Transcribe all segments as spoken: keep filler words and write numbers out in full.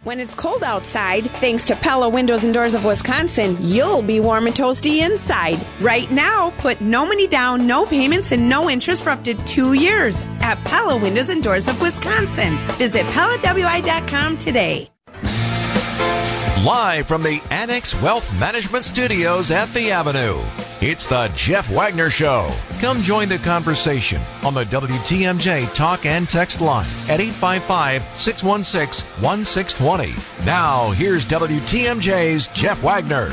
When it's cold outside, thanks to Pella Windows and Doors of Wisconsin, you'll be warm and toasty inside. Right now, put no money down, no payments, and no interest for up to two years at Pella Windows and Doors of Wisconsin. Visit Pella W I dot com today. Live from the Annex Wealth Management Studios at The Avenue, it's the Jeff Wagner Show. Come join the conversation on the W T M J talk and text line at eight five five, six one six, one six two zero. Now, here's W T M J's Jeff Wagner.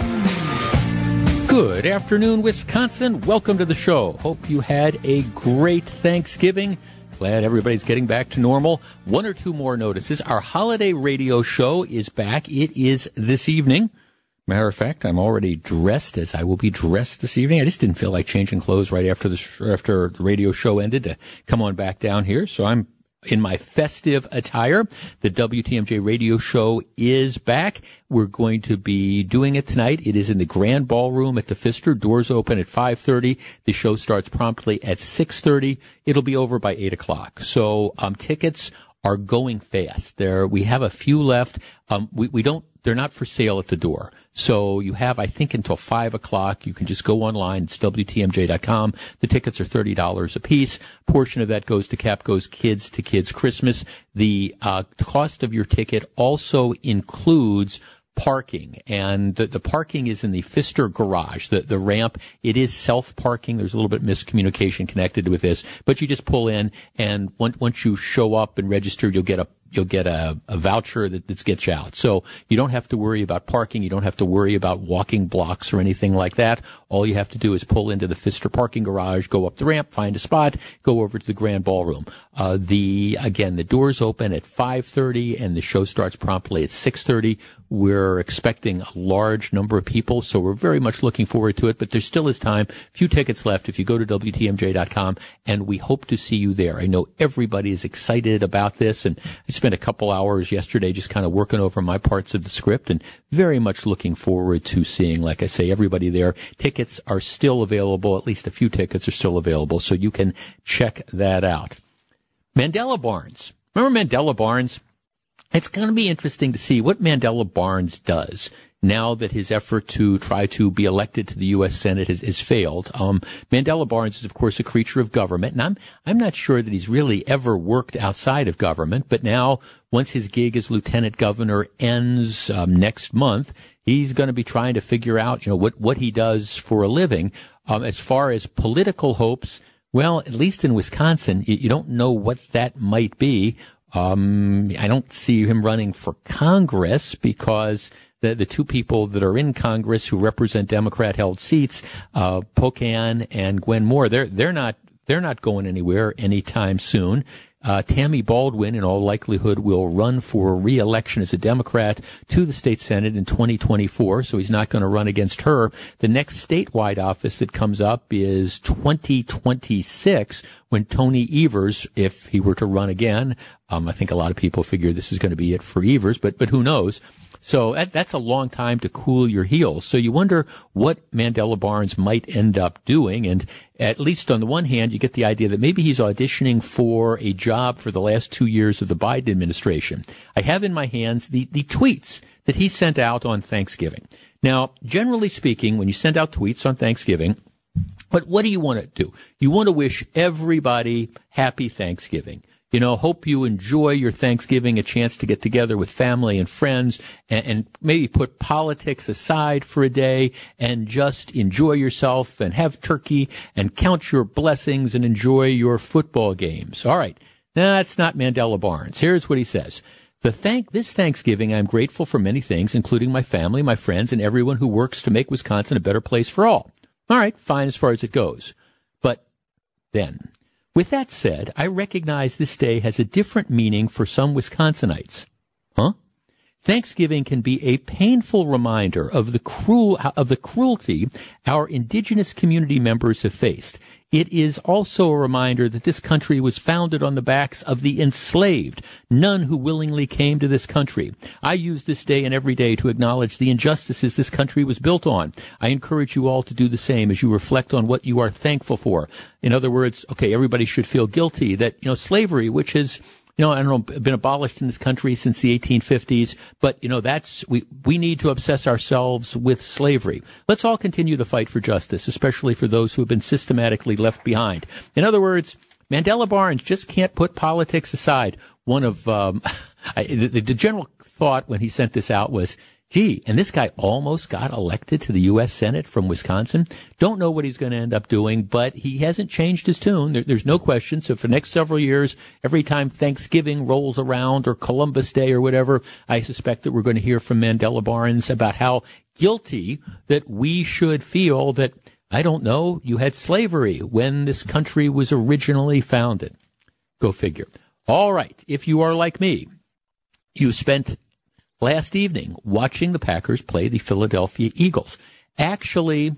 Good afternoon, Wisconsin. Welcome to the show. Hope you had a great Thanksgiving. Glad everybody's getting back to normal. One or two more notices. Our holiday radio show is back. It is this evening. Matter of fact, I'm already dressed as I will be dressed this evening. I just didn't feel like changing clothes right after the after the radio show ended to come on back down here. So I'm in my festive attire. The W T M J radio show is back. We're going to be doing it tonight. It is in the Grand Ballroom at the Pfister. Doors open at five thirty. The show starts promptly at six thirty. It'll be over by eight o'clock. So um, tickets are going fast. There, we have a few left. Um, we, we don't, they're not for sale at the door. So you have, I think, until five o'clock. You can just go online. It's W T M J dot com. The tickets are thirty dollars a piece. Portion of that goes to Capco's Kids to Kids Christmas. The uh, cost of your ticket also includes parking, and the, the parking is in the Pfister garage, the, the ramp. It is self-parking. There's a little bit of miscommunication connected with this, but you just pull in, and once, once you show up and register, you'll get a You'll get a, a voucher that, that gets you out. So you don't have to worry about parking. You don't have to worry about walking blocks or anything like that. All you have to do is pull into the Pfister parking garage, go up the ramp, find a spot, go over to the Grand Ballroom. Uh, the, again, the doors open at five thirty and the show starts promptly at six thirty. We're expecting a large number of people, so we're very much looking forward to it, but there still is time. Few tickets left if you go to W T M J dot com, and we hope to see you there. I know everybody is excited about this, and I spent a couple hours yesterday just kind of working over my parts of the script and very much looking forward to seeing, like I say, everybody there. Tickets are still available. At least a few tickets are still available, so you can check that out. Mandela Barnes. Remember Mandela Barnes? It's going to be interesting to see what Mandela Barnes does now that his effort to try to be elected to the U S Senate has, has failed. Um, Mandela Barnes is, of course, a creature of government, and I'm, I'm not sure that he's really ever worked outside of government, but now, once his gig as lieutenant governor ends um, next month, he's going to be trying to figure out, you know, what, what he does for a living. Um, as far as political hopes, well, at least in Wisconsin, you, you don't know what that might be. Um, I don't see him running for Congress because the, the two people that are in Congress who represent Democrat-held seats, uh, Pocan and Gwen Moore, they're, they're not, they're not going anywhere anytime soon. Uh, Tammy Baldwin, in all likelihood, will run for re-election as a Democrat to the state Senate in twenty twenty-four, so he's not going to run against her. The next statewide office that comes up is twenty twenty-six, when Tony Evers, if he were to run again, um, I think a lot of people figure this is going to be it for Evers, but, but who knows? So that, that's a long time to cool your heels. So you wonder what Mandela Barnes might end up doing. And at least on the one hand, you get the idea that maybe he's auditioning for a job for the last two years of the Biden administration. I have in my hands the, the tweets that he sent out on Thanksgiving. Now, generally speaking, when you send out tweets on Thanksgiving, but what do you want to do? You want to wish everybody happy Thanksgiving. You know, hope you enjoy your Thanksgiving, a chance to get together with family and friends and, and maybe put politics aside for a day and just enjoy yourself and have turkey and count your blessings and enjoy your football games. All right. Now, that's not Mandela Barnes. Here's what he says. The thank this Thanksgiving, I'm grateful for many things, including my family, my friends, and everyone who works to make Wisconsin a better place for all. All right. Fine as far as it goes. But then, with that said, I recognize this day has a different meaning for some Wisconsinites. Huh? Thanksgiving can be a painful reminder of the cruel, of the cruelty our indigenous community members have faced. It is also a reminder that this country was founded on the backs of the enslaved, none who willingly came to this country. I use this day and every day to acknowledge the injustices this country was built on. I encourage you all to do the same as you reflect on what you are thankful for. In other words, okay, everybody should feel guilty that, you know, slavery, which has you know, I don't know, been abolished in this country since the eighteen fifties, but, you know, that's, we, we need to obsess ourselves with slavery. Let's all continue the fight for justice, especially for those who have been systematically left behind. In other words, Mandela Barnes just can't put politics aside. One of, um, I, the, the general thought when he sent this out was, gee, and this guy almost got elected to the U S Senate from Wisconsin. Don't know what he's going to end up doing, but he hasn't changed his tune. There, there's no question. So for the next several years, every time Thanksgiving rolls around or Columbus Day or whatever, I suspect that we're going to hear from Mandela Barnes about how guilty that we should feel that, I don't know, you had slavery when this country was originally founded. Go figure. All right. If you are like me, you spent last evening watching the Packers play the Philadelphia Eagles. Actually,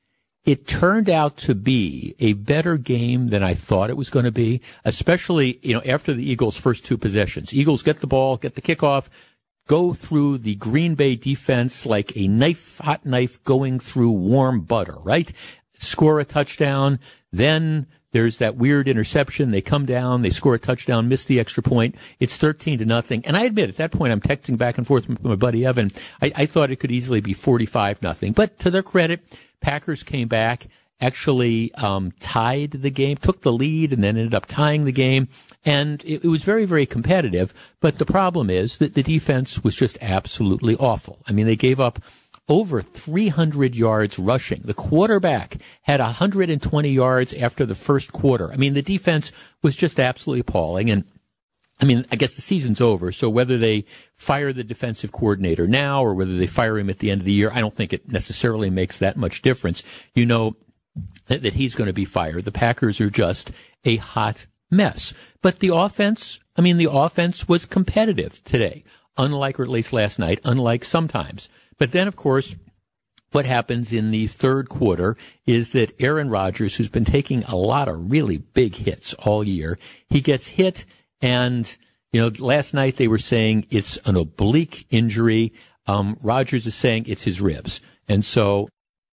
it turned out to be a better game than I thought it was going to be, especially, you know, after the Eagles' first two possessions. Eagles get the ball, get the kickoff, go through the Green Bay defense like a knife, hot knife going through warm butter, right? Score a touchdown, then there's that weird interception. They come down, they score a touchdown, miss the extra point. It's thirteen to nothing. And I admit, at that point, I'm texting back and forth with my buddy Evan. I, I thought it could easily be forty-five nothing. But to their credit, Packers came back, actually um, tied the game, took the lead, and then ended up tying the game. And it, it was very, very competitive. But the problem is that the defense was just absolutely awful. I mean, they gave up over three hundred yards rushing. The quarterback had one hundred twenty yards after the first quarter. I mean, the defense was just absolutely appalling. And I mean, I guess the season's over. So whether they fire the defensive coordinator now or whether they fire him at the end of the year, I don't think it necessarily makes that much difference. You know that, that he's going to be fired. The Packers are just a hot mess. But the offense, I mean, the offense was competitive today, unlike, or at least last night, unlike sometimes. But then, of course, what happens in the third quarter is that Aaron Rodgers, who's been taking a lot of really big hits all year, he gets hit. And, you know, last night they were saying it's an oblique injury. Um, Rodgers is saying it's his ribs. And so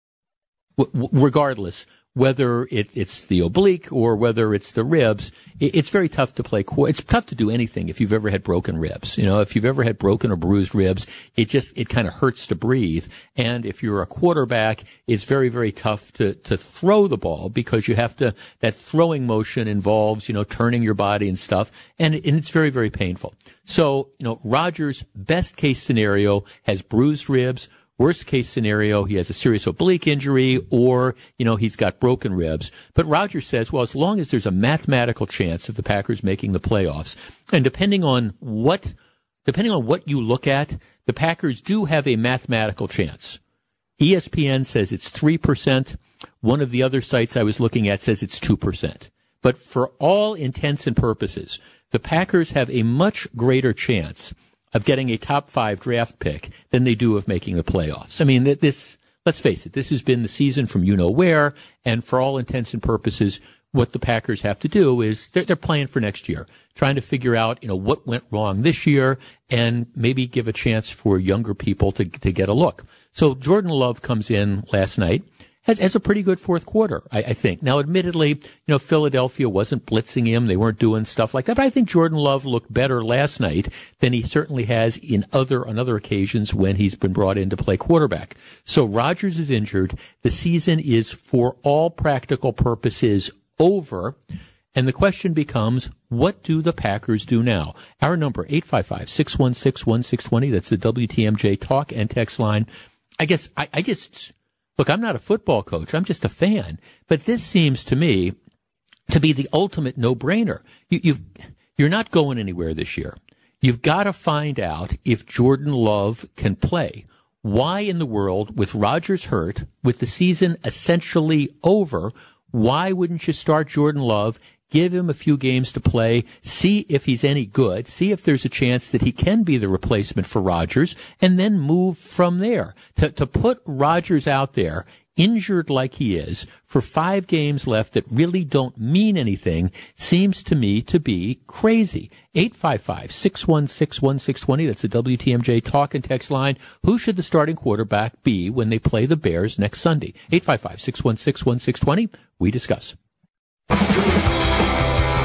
w- regardless, whether it, it's the oblique or whether it's the ribs, it, it's very tough to play. It's tough to do anything if you've ever had broken ribs. You know, if you've ever had broken or bruised ribs, it just, it kind of hurts to breathe. And if you're a quarterback, it's very, very tough to, to throw the ball because you have to, that throwing motion involves, you know, turning your body and stuff. And, and it's very, very painful. So, you know, Rodgers' best case scenario has bruised ribs. Worst case scenario, he has a serious oblique injury or, you know, he's got broken ribs. But Rodgers says, well, as long as there's a mathematical chance of the Packers making the playoffs, and depending on what, depending on what you look at, the Packers do have a mathematical chance. E S P N says it's three percent. One of the other sites I was looking at says it's two percent. But for all intents and purposes, the Packers have a much greater chance of getting a top five draft pick than they do of making the playoffs. I mean, this, let's face it, this has been the season from you know where, and for all intents and purposes, what the Packers have to do is they're, they're playing for next year, trying to figure out, you know, what went wrong this year and maybe give a chance for younger people to, to get a look. So Jordan Love comes in last night. Has, has a pretty good fourth quarter, I, I think. Now, admittedly, you know, Philadelphia wasn't blitzing him. They weren't doing stuff like that. But I think Jordan Love looked better last night than he certainly has in other, on other occasions when he's been brought in to play quarterback. So Rodgers is injured. The season is, for all practical purposes, over. And the question becomes, what do the Packers do now? Our number, eight five five, six one six, one six two zero. That's the W T M J talk and text line. I guess I, I just... Look, I'm not a football coach. I'm just a fan. But this seems to me to be the ultimate no-brainer. You, you've, you're not going anywhere this year. You've got to find out if Jordan Love can play. Why in the world, with Rodgers hurt, with the season essentially over, why wouldn't you start Jordan Love, give him a few games to play, see if he's any good, see if there's a chance that he can be the replacement for Rodgers, and then move from there. To, to put Rodgers out there, injured like he is, for five games left that really don't mean anything, seems to me to be crazy. eight five five, six one six, one six two zero, that's the W T M J talk and text line. Who should the starting quarterback be when they play the Bears next Sunday? eight five five, six one six, one six two zero. We discuss.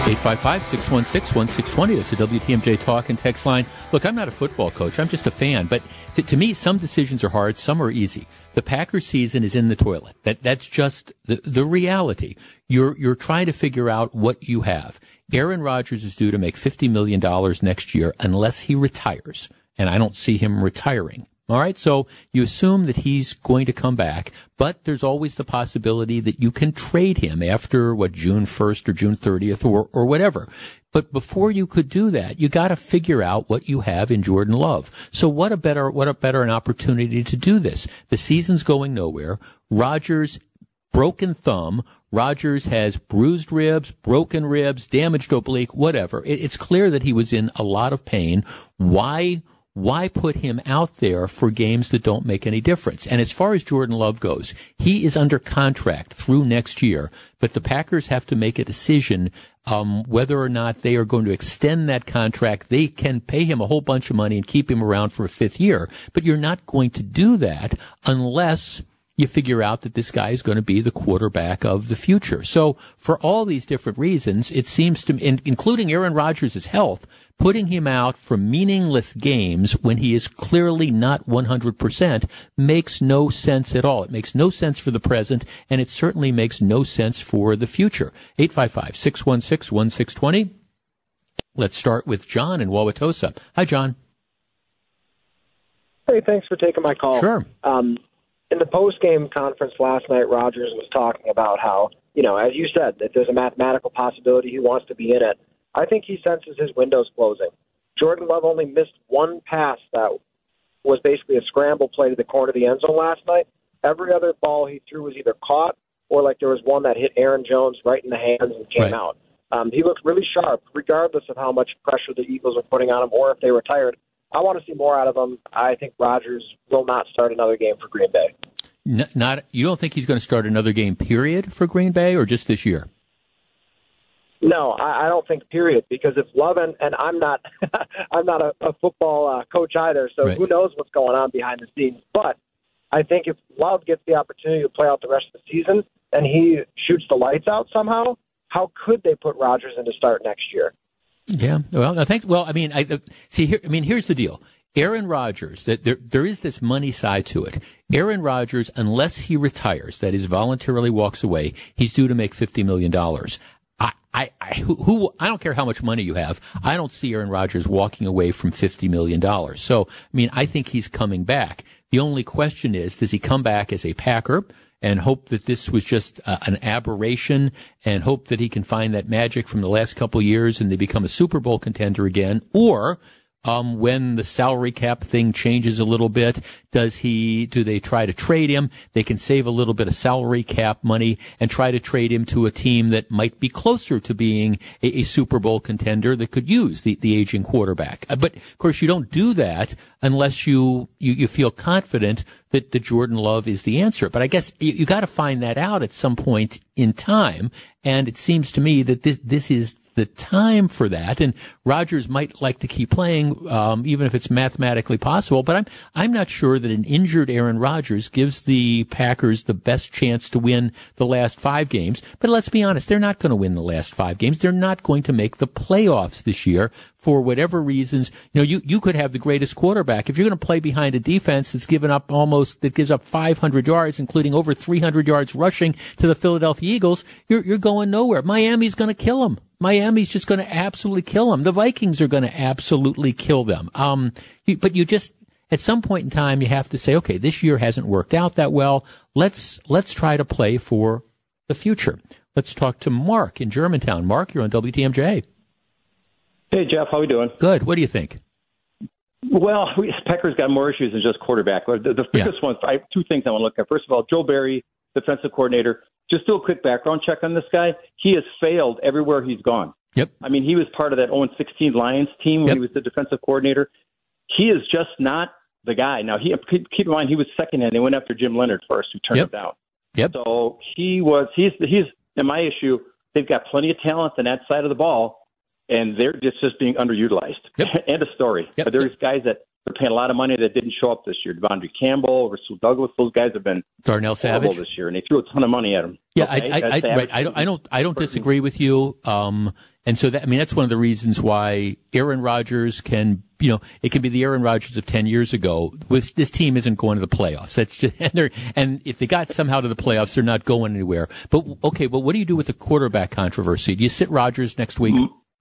eight five five, six one six, one six two zero. That's the W T M J Talk and Text line. Look, I'm not a football coach. I'm just a fan. But to, to me, some decisions are hard. Some are easy. The Packers season is in the toilet. That That's just the, the reality. You're, you're trying to figure out what you have. Aaron Rodgers is due to make fifty million dollars next year unless he retires. And I don't see him retiring. All right, so you assume that he's going to come back, but there's always the possibility that you can trade him after, what, June first or June thirtieth or, or whatever. But before you could do that, you got to figure out what you have in Jordan Love. So what a better, what a better an opportunity to do this. The season's going nowhere. Rodgers, broken thumb. Rodgers has bruised ribs, broken ribs, damaged oblique, whatever. It, it's clear that he was in a lot of pain. Why Why put him out there for games that don't make any difference? And as far as Jordan Love goes, he is under contract through next year, but the Packers have to make a decision um, whether or not they are going to extend that contract. They can pay him a whole bunch of money and keep him around for a fifth year, but you're not going to do that unless you figure out that this guy is going to be the quarterback of the future. So for all these different reasons, it seems to me, including Aaron Rodgers' health, putting him out for meaningless games when he is clearly not one hundred percent makes no sense at all. It makes no sense for the present, and it certainly makes no sense for the future. eight five five, six one six, one six two zero. Let's start with John in Wauwatosa. Hi, John. Hey, thanks for taking my call. Sure. Um, in the post-game conference last night, Rodgers was talking about how, you know, as you said, that there's a mathematical possibility he wants to be in it. I think he senses his window's closing. Jordan Love only missed one pass that was basically a scramble play to the corner of the end zone last night. Every other ball he threw was either caught or like there was one that hit Aaron Jones right in the hands and came right. out. Um, he looked really sharp, regardless of how much pressure the Eagles were putting on him or if they were tired. I want to see more out of him. I think Rodgers will not start another game for Green Bay. N- not you don't think he's going to start another game, period, for Green Bay, or just this year? No, I, I don't think period, because if Love and, and I'm not I'm not a, a football uh, coach either, so right. who knows what's going on behind the scenes. But I think if Love gets the opportunity to play out the rest of the season and he shoots the lights out somehow, how could they put Rodgers in to start next year? Yeah, well, I think. Well, I mean, I see. Here, I mean, here's the deal. Aaron Rodgers, that there there is this money side to it. Aaron Rodgers, unless he retires, that is, voluntarily walks away, he's due to make fifty million dollars. I, I, I, who, who, I don't care how much money you have. I don't see Aaron Rodgers walking away from fifty million dollars. So, I mean, I think he's coming back. The only question is, does he come back as a Packer and hope that this was just uh, an aberration and hope that he can find that magic from the last couple of years and they become a Super Bowl contender again? Or, Um, when the salary cap thing changes a little bit, does he, do they try to trade him? They can save a little bit of salary cap money and try to trade him to a team that might be closer to being a, a Super Bowl contender that could use the, the aging quarterback. Uh, but of course you don't do that unless you, you, you feel confident that the Jordan Love is the answer. But I guess you, you got to find that out at some point in time. And it seems to me that this, this is the time for that, and Rodgers might like to keep playing, um, even if it's mathematically possible. But I'm I'm not sure that an injured Aaron Rodgers gives the Packers the best chance to win the last five games. But let's be honest, they're not going to win the last five games. They're not going to make the playoffs this year for whatever reasons. You know, you you could have the greatest quarterback if you're going to play behind a defense that's given up almost that gives up five hundred yards, including over three hundred yards rushing to the Philadelphia Eagles. You're you're going nowhere. Miami's going to kill them. Miami's just going to absolutely kill them. The Vikings are going to absolutely kill them. Um, you, but you just, at some point in time, you have to say, okay, this year hasn't worked out that well. Let's, let's try to play for the future. Let's talk to Mark in Germantown. Mark, you're on W T M J. Hey, Jeff, how are we doing? Good. What do you think? Well, we, Packers got more issues than just quarterback. The, the biggest yeah. one, I, two things I want to look at. First of all, Joe Barry, defensive coordinator. Just do a quick background check on this guy. He has failed everywhere he's gone. Yep. I mean, he was part of that oh and sixteen Lions team when yep. he was the defensive coordinator. He is just not the guy. Now, he keep in mind, he was second and they went after Jim Leonard first, who turned yep. it down. Yep. So he was, he's, he's, and my issue, they've got plenty of talent on that side of the ball, and they're just, just being underutilized. Yep. End of story. Yep. But there's guys that are paying a lot of money that didn't show up this year. Devondre Campbell, Rasul Douglas, those guys have been Darnell Savage this year, and they threw a ton of money at him. Yeah, okay, I, I, I, right. I don't, I don't, I don't disagree with you. Um, And so that, I mean, that's one of the reasons why Aaron Rodgers can, you know, it can be the Aaron Rodgers of ten years ago. With this team isn't going to the playoffs. That's just, and they're, and if they got somehow to the playoffs, they're not going anywhere. But okay, but what do you do with the quarterback controversy? Do you sit Rodgers next week?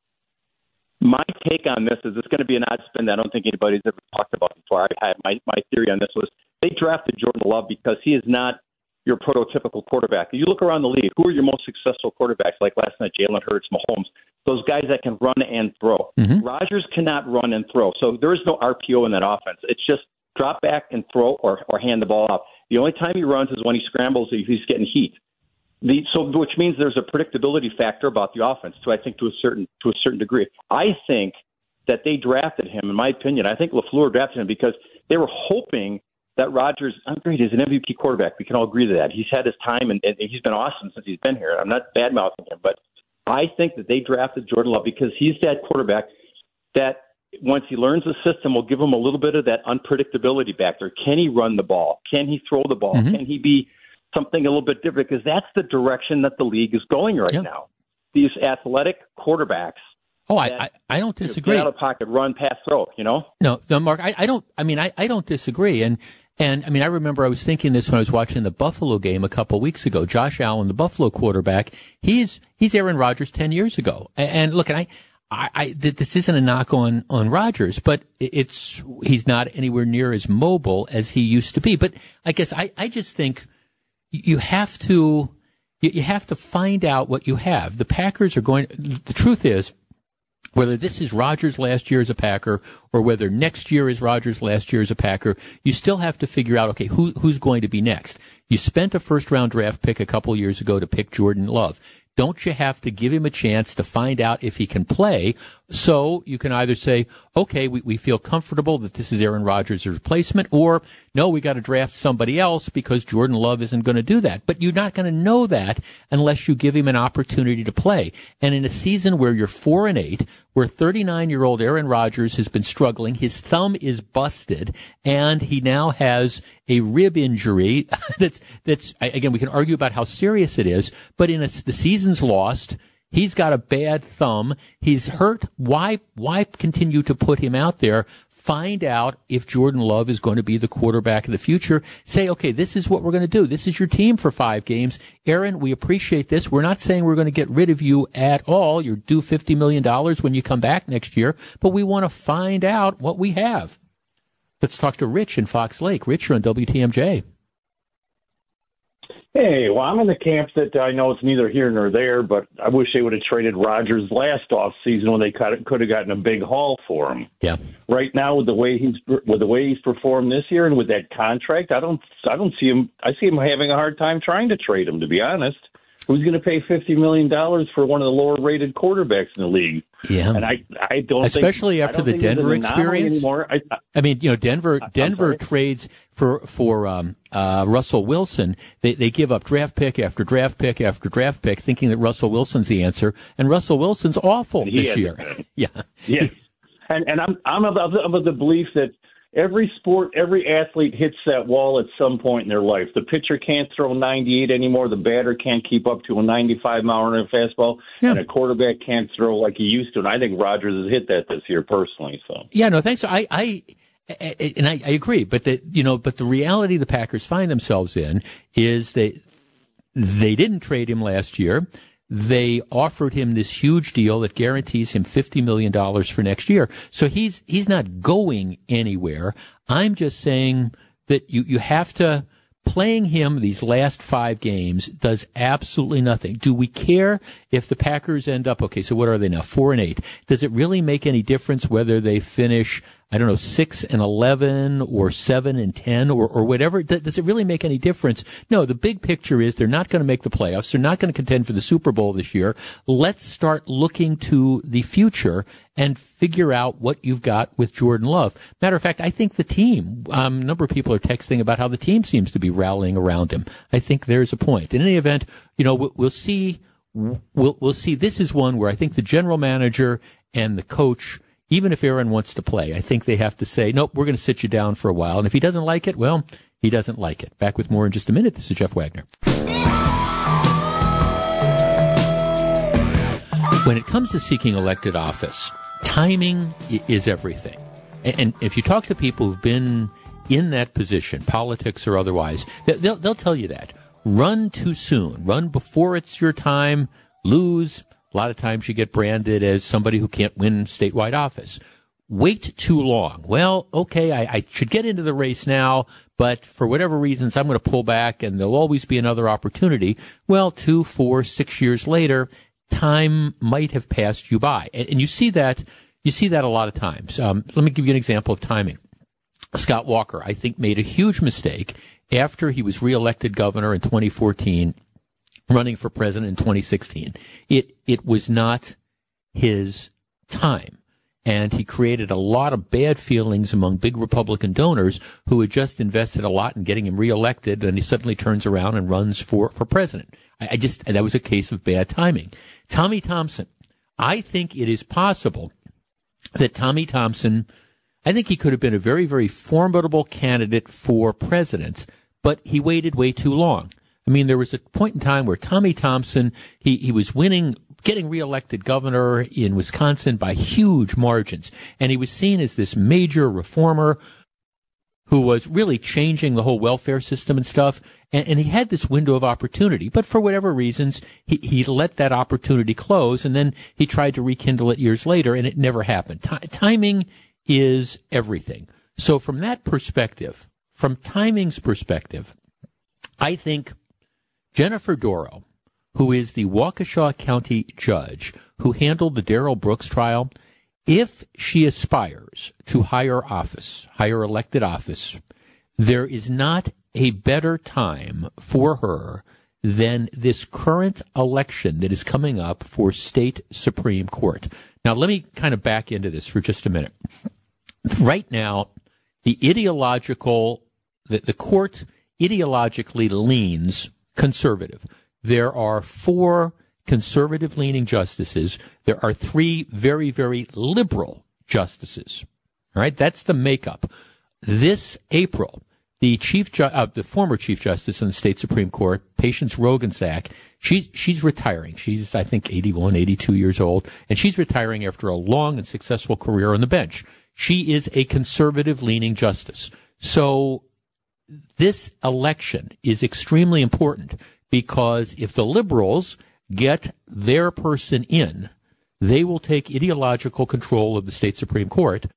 My take on this is it's going to be an odd spin that I don't think anybody's ever talked about before. I had my, my theory on this was they drafted Jordan Love because he is not your prototypical quarterback. You look around the league, who are your most successful quarterbacks? Like last night, Jalen Hurts, Mahomes, those guys that can run and throw. Mm-hmm. Rodgers cannot run and throw, so there is no R P O in that offense. It's just drop back and throw or, or hand the ball off. The only time he runs is when he scrambles if he's getting heat. The, so, which means there's a predictability factor about the offense, too, I think, to a certain to a certain degree. I think that they drafted him, in my opinion. I think LaFleur drafted him because they were hoping that Rodgers, I'm great, he's an M V P quarterback. We can all agree to that. He's had his time, and, and he's been awesome since he's been here. I'm not bad-mouthing him, but I think that they drafted Jordan Love because he's that quarterback that once he learns the system will give him a little bit of that unpredictability back there. Can he run the ball? Can he throw the ball? Mm-hmm. Can he be something a little bit different? Because that's the direction that the league is going right yep. now. These athletic quarterbacks. Oh, I, I, I don't disagree. Get out of pocket, run, pass, throw, you know? No, no, Mark, I, I don't, I mean, I, I don't disagree. And, and I mean, I remember I was thinking this when I was watching the Buffalo game a couple of weeks ago. Josh Allen, the Buffalo quarterback, he's, he's Aaron Rodgers ten years ago. And, and look, and I, I, I, this isn't a knock on, on Rodgers, but it's, he's not anywhere near as mobile as he used to be. But I guess I, I just think you have to, you have to find out what you have. The Packers are going, the truth is, whether this is Rodgers last year as a Packer or whether next year is Rodgers last year as a Packer, you still have to figure out, okay, who, who's going to be next? You spent a first-round draft pick a couple years ago to pick Jordan Love. Don't you have to give him a chance to find out if he can play? So you can either say, okay, we, we feel comfortable that this is Aaron Rodgers' replacement, or no, we got to draft somebody else because Jordan Love isn't going to do that. But you're not going to know that unless you give him an opportunity to play. And in a season where you're four and eight, where thirty-nine-year-old Aaron Rodgers has been struggling, his thumb is busted, and he now has a rib injury that's, that's, again, we can argue about how serious it is, but in a, the season's lost, he's got a bad thumb, he's hurt, why, why continue to put him out there? Find out if Jordan Love is going to be the quarterback of the future. Say, okay, this is what we're going to do. This is your team for five games. Aaron, we appreciate this. We're not saying we're going to get rid of you at all. You're due fifty million dollars when you come back next year, but we want to find out what we have. Let's talk to Rich in Fox Lake. Rich, you're on W T M J. Hey, well, I'm in the camp that I know it's neither here nor there, but I wish they would have traded Rodgers last offseason when they could have gotten a big haul for him. Yeah. Right now, with the way he's with the way he's performed this year and with that contract, I don't I don't see him. I see him having a hard time trying to trade him. To be honest, who's going to pay fifty million dollars for one of the lower rated quarterbacks in the league? Yeah, and I I don't especially think, after I the Denver experience. Anymore. I, I, I mean, you know, Denver Denver trades for for um, uh, Russell Wilson. They they give up draft pick after draft pick after draft pick, thinking that Russell Wilson's the answer, and Russell Wilson's awful this year. yeah, yeah, and and I'm I'm of, of, of the belief that every sport, every athlete hits that wall at some point in their life. The pitcher can't throw ninety-eight anymore. The batter can't keep up to a ninety-five mile an hour fastball, yeah. and a quarterback can't throw like he used to. And I think Rodgers has hit that this year personally. So yeah, no, thanks. I, I and I, I agree, but the you know, but the reality the Packers find themselves in is that they didn't trade him last year. They offered him this huge deal that guarantees him fifty million dollars for next year. So he's, he's not going anywhere. I'm just saying that you, you have to, playing him these last five games does absolutely nothing. Do we care if the Packers end up, okay, so what are they now? Four and eight. Does it really make any difference whether they finish, I don't know, six and eleven or seven and ten or, or whatever? Does it really make any difference? No, the big picture is they're not going to make the playoffs. They're not going to contend for the Super Bowl this year. Let's start looking to the future and figure out what you've got with Jordan Love. Matter of fact, I think the team, um, a number of people are texting about how the team seems to be rallying around him. I think there's a point. In any event, you know, we'll, we'll see, we'll, we'll see. This is one where I think the general manager and the coach, even if Aaron wants to play, I think they have to say, nope, we're going to sit you down for a while. And if he doesn't like it, well, he doesn't like it. Back with more in just a minute. This is Jeff Wagner. When it comes to seeking elected office, timing is everything. And if you talk to people who've been in that position, politics or otherwise, they'll, they'll tell you that. Run too soon. Run before it's your time. Lose. A lot of times you get branded as somebody who can't win statewide office. Wait too long. Well, okay, I, I should get into the race now, but for whatever reasons, I'm going to pull back and there'll always be another opportunity. Well, two, four, six years later, time might have passed you by. And, and you see that, you see that a lot of times. Um, let me give you an example of timing. Scott Walker, I think, made a huge mistake after he was reelected governor in twenty fourteen, running for president in twenty sixteen. It, it was not his time. And he created a lot of bad feelings among big Republican donors who had just invested a lot in getting him reelected, and he suddenly turns around and runs for, for president. I, I just, that was a case of bad timing. Tommy Thompson, I think it is possible that Tommy Thompson, I think he could have been a very, very formidable candidate for president, but he waited way too long. I mean, there was a point in time where Tommy Thompson, he, he was winning, getting reelected governor in Wisconsin by huge margins. And he was seen as this major reformer who was really changing the whole welfare system and stuff. And, and he had this window of opportunity. But for whatever reasons, he, he let that opportunity close. And then he tried to rekindle it years later, and it never happened. T- timing is everything. So from that perspective, from timing's perspective, I think Jennifer Dorow, who is the Waukesha County judge who handled the Darrell Brooks trial, if she aspires to higher office, higher elected office, there is not a better time for her than this current election that is coming up for state Supreme Court. Now, let me kind of back into this for just a minute. Right now, the ideological, the, the court ideologically leans conservative. There are four conservative-leaning justices. There are three very, very liberal justices. All right, that's the makeup. This April, the chief, ju- uh, the former chief justice in the state Supreme Court, Patience Roggensack, she's she's retiring. She's, I think, eighty-one, eighty-two years old, and she's retiring after a long and successful career on the bench. She is a conservative-leaning justice. So this election is extremely important because if the liberals get their person in, they will take ideological control of the state Supreme Court,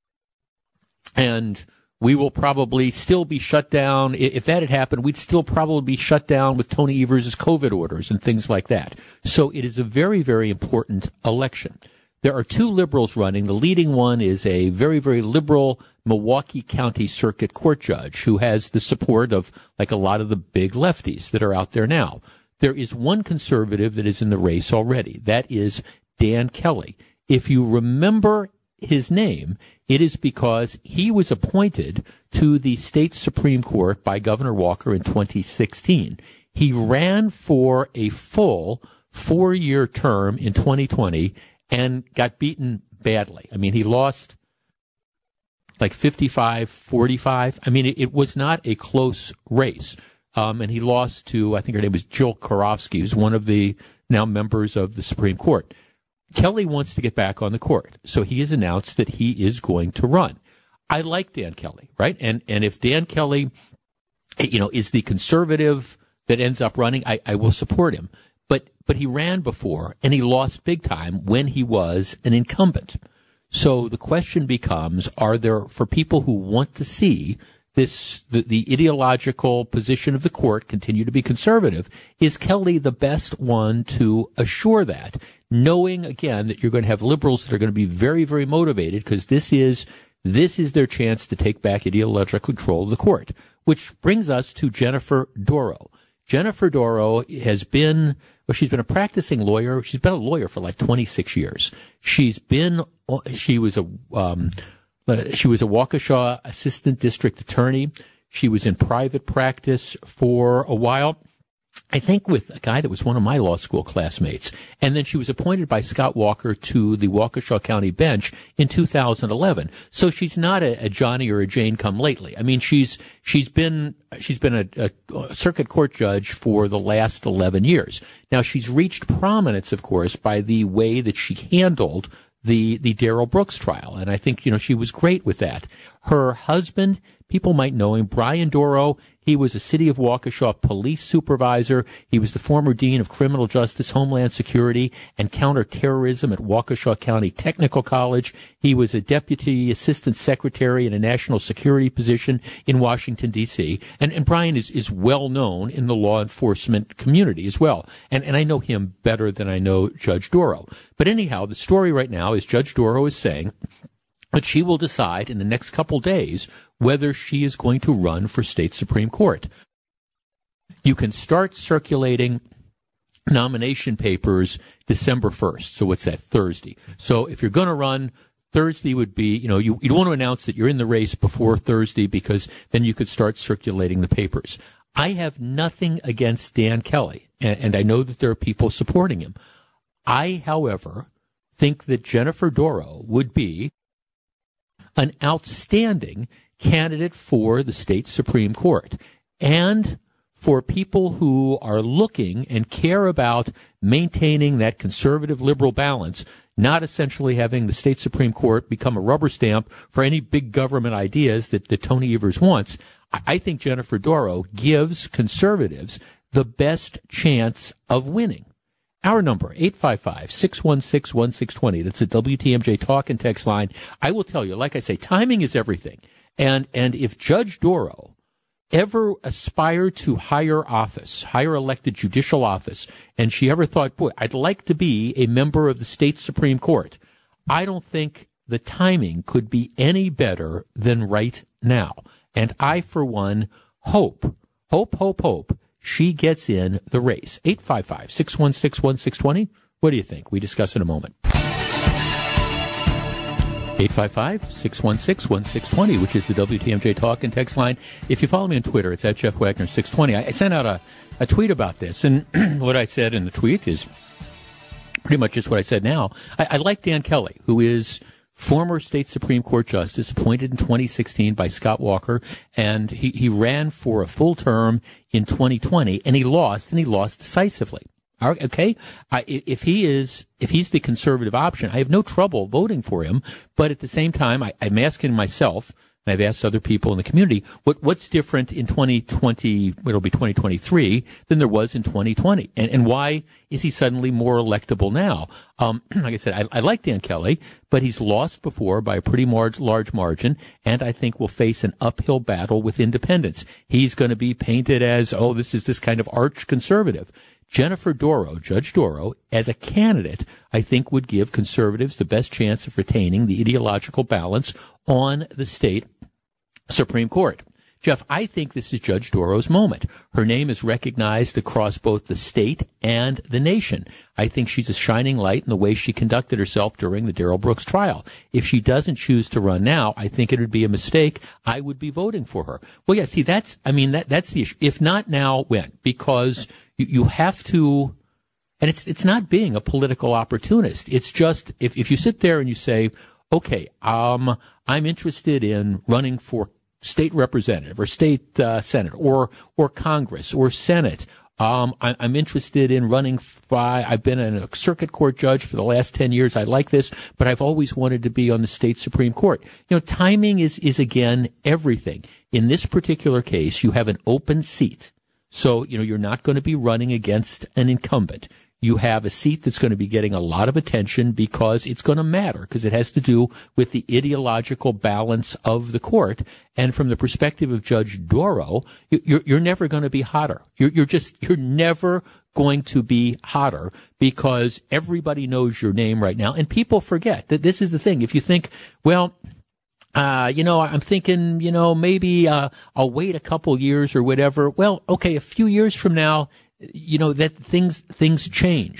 and we will probably still be shut down. If that had happened, we'd still probably be shut down with Tony Evers' COVID orders and things like that. So it is a very, very important election. There are two liberals running. The leading one is a very, very liberal Milwaukee County Circuit Court judge who has the support of like a lot of the big lefties that are out there now. There is one conservative that is in the race already. That is Dan Kelly. If you remember his name, it is because he was appointed to the state Supreme Court by Governor Walker in twenty sixteen. He ran for a full four-year term in twenty twenty and got beaten badly. I mean, he lost like fifty-five forty-five. I mean, it, it was not a close race. Um, and he lost to, I think her name was Jill Karofsky, who's one of the now members of the Supreme Court. Kelly wants to get back on the court, so he has announced that he is going to run. I like Dan Kelly, right? And and if Dan Kelly, you know, is the conservative that ends up running, I, I will support him. But but he ran before, and he lost big time when he was an incumbent. So the question becomes, are there, for people who want to see this, the, the ideological position of the court continue to be conservative, is Kelly the best one to assure that, knowing, again, that you're going to have liberals that are going to be very, very motivated because this is this is their chance to take back ideological control of the court, which brings us to Jennifer Dorow. Jennifer Dorow has been, well, she's been a practicing lawyer. She's been a lawyer for like twenty-six years. She's been, she was a, um, she was a Waukesha assistant district attorney. She was in private practice for a while. I think with a guy that was one of my law school classmates. And then she was appointed by Scott Walker to the Waukesha County bench in two thousand eleven. So she's not a, a Johnny or a Jane come lately. I mean, she's, she's been, she's been a, a circuit court judge for the last eleven years. Now she's reached prominence, of course, by the way that she handled the, the Darrell Brooks trial. And I think, you know, she was great with that. Her husband, people might know him, Brian Dorough. He was a City of Waukesha police supervisor. He was the former dean of criminal justice, homeland security, and counterterrorism at Waukesha County Technical College. He was a deputy assistant secretary in a national security position in Washington, D C. And, and Brian is, is well known in the law enforcement community as well. And, and I know him better than I know Judge Dorough. But anyhow, the story right now is Judge Dorough is saying that she will decide in the next couple days whether she is going to run for state Supreme Court. You can start circulating nomination papers December first. So what's that, Thursday? So if you're going to run, Thursday would be, you know, you, you want to announce that you're in the race before Thursday because then you could start circulating the papers. I have nothing against Dan Kelly, and, and I know that there are people supporting him. I, however, think that Jennifer Dorough would be an outstanding candidate for the state Supreme Court. And for people who are looking and care about maintaining that conservative liberal balance, not essentially having the state Supreme Court become a rubber stamp for any big government ideas that, that Tony Evers wants, I think Jennifer Dorough gives conservatives the best chance of winning. Our number, eight five five, six one six, one six two zero. That's a W T M J talk and text line. I will tell you, like I say, timing is everything. And and if Judge Dorough ever aspired to higher office, higher elected judicial office, and she ever thought, boy, I'd like to be a member of the state Supreme Court, I don't think the timing could be any better than right now. And I, for one, hope, hope, hope, hope, she gets in the race. eight five five, six one six, one six two zero. What do you think? We discuss in a moment. eight five five, six one six, one six two zero, which is the W T M J talk and text line. If you follow me on Twitter, it's at Jeff Wagner six twenty. I sent out a, a tweet about this, and what I said in the tweet is pretty much just what I said now. I, I like Dan Kelly, who is former state Supreme Court justice, appointed in twenty sixteen by Scott Walker, and he, he ran for a full term in twenty twenty, and he lost, and he lost decisively. Okay, I, if he is, if he's the conservative option, I have no trouble voting for him. But at the same time, I, I'm asking myself, and I've asked other people in the community, what what's different in twenty twenty? It'll be twenty twenty-three than there was in twenty twenty, and and why is he suddenly more electable now? Um, like I said, I, I like Dan Kelly, but he's lost before by a pretty large large margin, and I think will face an uphill battle with independents. He's going to be painted as, oh, this is this kind of arch conservative. Jennifer Dorough, Judge Dorough, as a candidate, I think would give conservatives the best chance of retaining the ideological balance on the state Supreme Court. Jeff, I think this is Judge Dorrough's moment. Her name is recognized across both the state and the nation. I think she's a shining light in the way she conducted herself during the Darrell Brooks trial. If she doesn't choose to run now, I think it would be a mistake. I would be voting for her. Well, yeah, see, that's, I mean, that, that's the issue. If not now, when? Because you, you have to, and it's, it's not being a political opportunist. It's just, if, if you sit there and you say, okay, um, I'm interested in running for state representative or state uh, senate or or Congress or Senate. Um, I, I'm interested in running. By, I've been a circuit court judge for the last ten years. I like this, but I've always wanted to be on the state Supreme Court. You know, timing is is again everything. In this particular case, you have an open seat, so you know you're not going to be running against an incumbent. You have a seat that's going to be getting a lot of attention because it's going to matter, because it has to do with the ideological balance of the court. And from the perspective of Judge Dorough, you're, you're never going to be hotter. You're, you're just, you're never going to be hotter because everybody knows your name right now. And people forget that this is the thing. If you think, well, Uh, you know, I'm thinking, you know, maybe, uh, I'll wait a couple years or whatever. Well, okay, a few years from now, you know, that things, things change.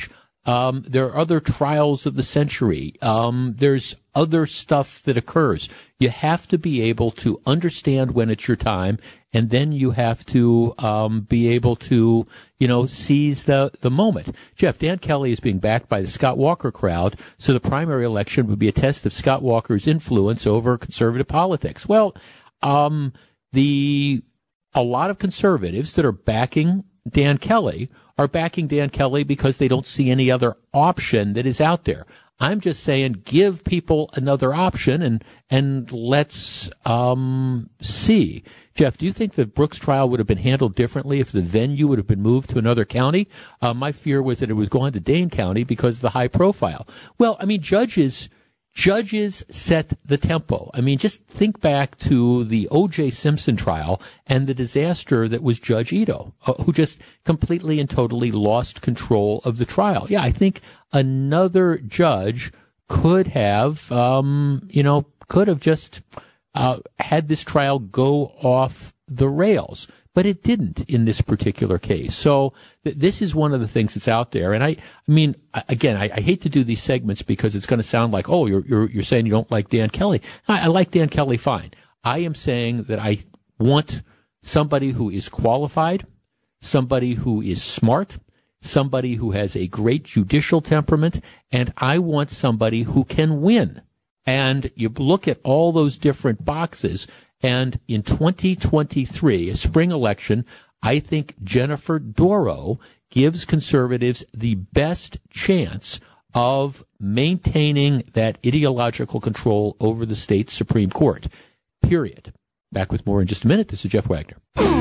Um, there are other trials of the century. Um, there's other stuff that occurs. You have to be able to understand when it's your time, and then you have to um, be able to, you know, seize the, the moment. Jeff, Dan Kelly is being backed by the Scott Walker crowd, so the primary election would be a test of Scott Walker's influence over conservative politics. Well, um, the a lot of conservatives that are backing Dan Kelly are backing Dan Kelly because they don't see any other option that is out there. I'm just saying, give people another option and and let's um, see. Jeff, do you think the Brooks trial would have been handled differently if the venue would have been moved to another county? Uh, my fear was that it was going to Dane County because of the high profile. Well, I mean, judges judges set the tempo. I mean, just think back to the O J Simpson trial and the disaster that was Judge Ito, uh, who just completely and totally lost control of the trial. Yeah, I think another judge could have, um, you know, could have just uh, had this trial go off the rails. But it didn't in this particular case. So th- this is one of the things that's out there. And I, I mean, again, I, I hate to do these segments because it's going to sound like, oh, you're, you're, you're saying you don't like Dan Kelly. I, I like Dan Kelly fine. I am saying that I want somebody who is qualified, somebody who is smart, somebody who has a great judicial temperament, and I want somebody who can win. And you look at all those different boxes. And in twenty twenty-three, a spring election, I think Jennifer Dorow gives conservatives the best chance of maintaining that ideological control over the state Supreme Court. Period. Back with more in just a minute. This is Jeff Wagner.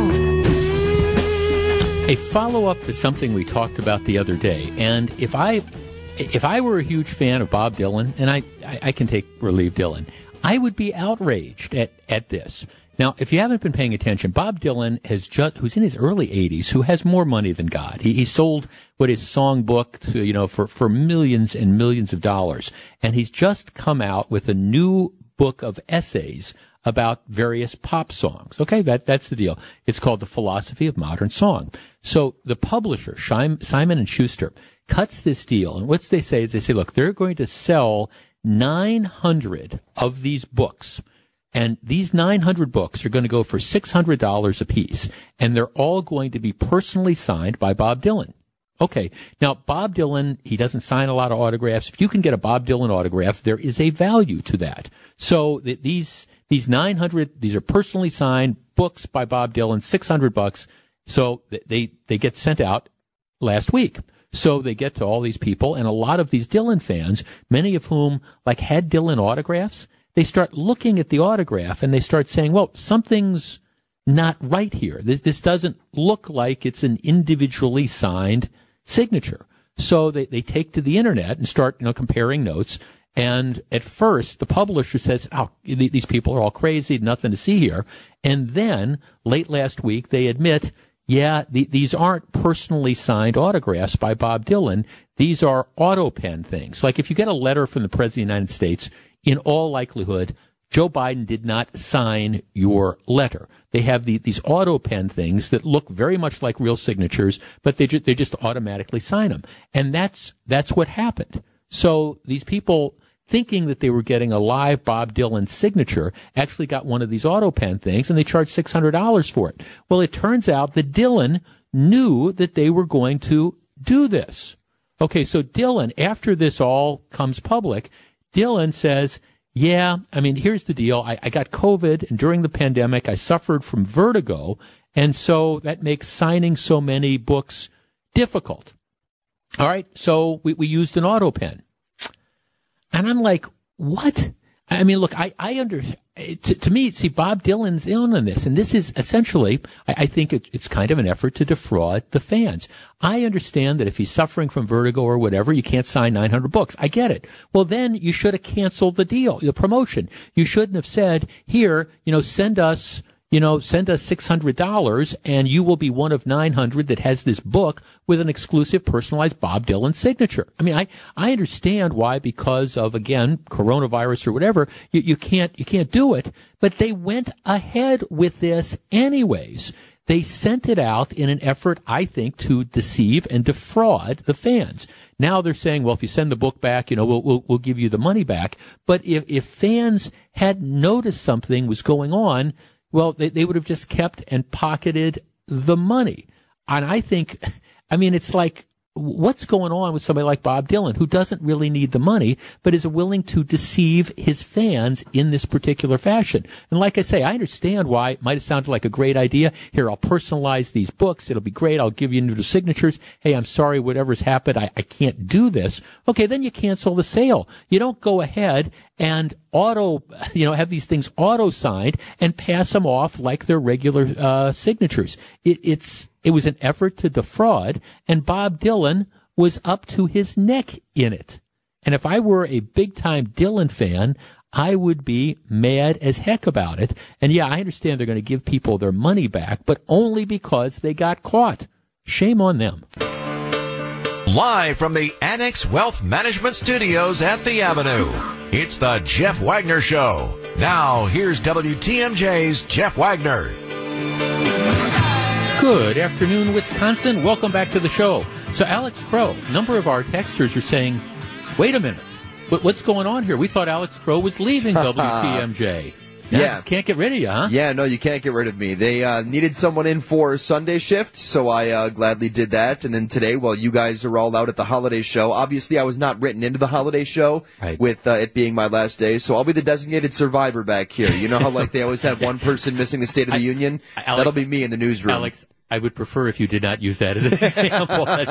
A follow-up to something we talked about the other day. And if I if I were a huge fan of Bob Dylan, and I, I, I can take or leave Dylan, I would be outraged at, at this. Now, if you haven't been paying attention, Bob Dylan has just, who's in his early eighties, who has more money than God. He, he sold what his songbook to, you know, for, for millions and millions of dollars. And he's just come out with a new book of essays about various pop songs. Okay, that, that's the deal. It's called The Philosophy of Modern Song. So the publisher, Simon and Schuster, cuts this deal. And what they say is they say, look, they're going to sell nine hundred of these books, and these nine hundred books are going to go for six hundred dollars a piece, and they're all going to be personally signed by Bob Dylan. Okay, now Bob Dylan, he doesn't sign a lot of autographs. If you can get a Bob Dylan autograph, there is a value to that. So th- these these nine hundred, these are personally signed books by Bob Dylan, six hundred bucks. So th- they they get sent out last week. So they get to all these people, and a lot of these Dylan fans, many of whom like had Dylan autographs, they start looking at the autograph and they start saying, well, something's not right here. This, this doesn't look like it's an individually signed signature. So they, they take to the internet and start, you know, comparing notes. And at first, the publisher says, oh, these people are all crazy, nothing to see here. And then late last week, they admit, yeah, the, these aren't personally signed autographs by Bob Dylan. These are auto pen things. Like if you get a letter from the President of the United States, in all likelihood, Joe Biden did not sign your letter. They have the, these auto pen things that look very much like real signatures, but they, ju- they just automatically sign them. And that's, that's what happened. So these people, thinking that they were getting a live Bob Dylan signature, actually got one of these auto pen things, and they charged six hundred dollars for it. Well, it turns out that Dylan knew that they were going to do this. Okay, so Dylan, after this all comes public, Dylan says, yeah, I mean, here's the deal. I, I got COVID, and during the pandemic, I suffered from vertigo, and so that makes signing so many books difficult. All right, so we, we used an auto pen. And I'm like, what? I mean, look, I, I under, to, to me, see, Bob Dylan's in on this. And this is essentially, I, I think it, it's kind of an effort to defraud the fans. I understand that if he's suffering from vertigo or whatever, you can't sign nine hundred books. I get it. Well, then you should have canceled the deal, the promotion. You shouldn't have said, here, you know, send us, you know, send us six hundred dollars and you will be one of nine hundred that has this book with an exclusive personalized Bob Dylan signature. I mean, I, I understand why, because of, again, coronavirus or whatever, you, you can't, you can't do it, but they went ahead with this anyways. They sent it out in an effort, I think, to deceive and defraud the fans. Now they're saying, well, if you send the book back, you know, we'll, we'll, we'll give you the money back. But if, if fans had noticed something was going on, well, they, they would have just kept and pocketed the money. And I think, I mean, it's like, what's going on with somebody like Bob Dylan, who doesn't really need the money, but is willing to deceive his fans in this particular fashion? And like I say, I understand why it might have sounded like a great idea. Here, I'll personalize these books. It'll be great. I'll give you individual signatures. Hey, I'm sorry, whatever's happened, I, I can't do this. Okay, then you cancel the sale. You don't go ahead and auto, you know, have these things auto signed and pass them off like they're regular uh, signatures. It, it's It was an effort to defraud, and Bob Dylan was up to his neck in it. And if I were a big-time Dylan fan, I would be mad as heck about it. And yeah, I understand they're going to give people their money back, but only because they got caught. Shame on them. Live from the Annex Wealth Management Studios at the Avenue, it's the Jeff Wagner Show. Now, here's W T M J's Jeff Wagner. Good afternoon, Wisconsin. Welcome back to the show. So Alex Crow, a number of our texters are saying, wait a minute, what's going on here? We thought Alex Crow was leaving W T M J. Now Yeah. just can't get rid of you, huh? Yeah, no, you can't get rid of me. They uh, needed someone in for Sunday shift, so I uh, gladly did that. And then today, while you guys are all out at the holiday show, obviously I was not written into the holiday show Right. with uh, it being my last day, so I'll be the designated survivor back here. You know how like they always have one person missing the State of the I- Union? Alex- That'll be me in the newsroom. Alex, I would prefer if you did not use that as an example. I,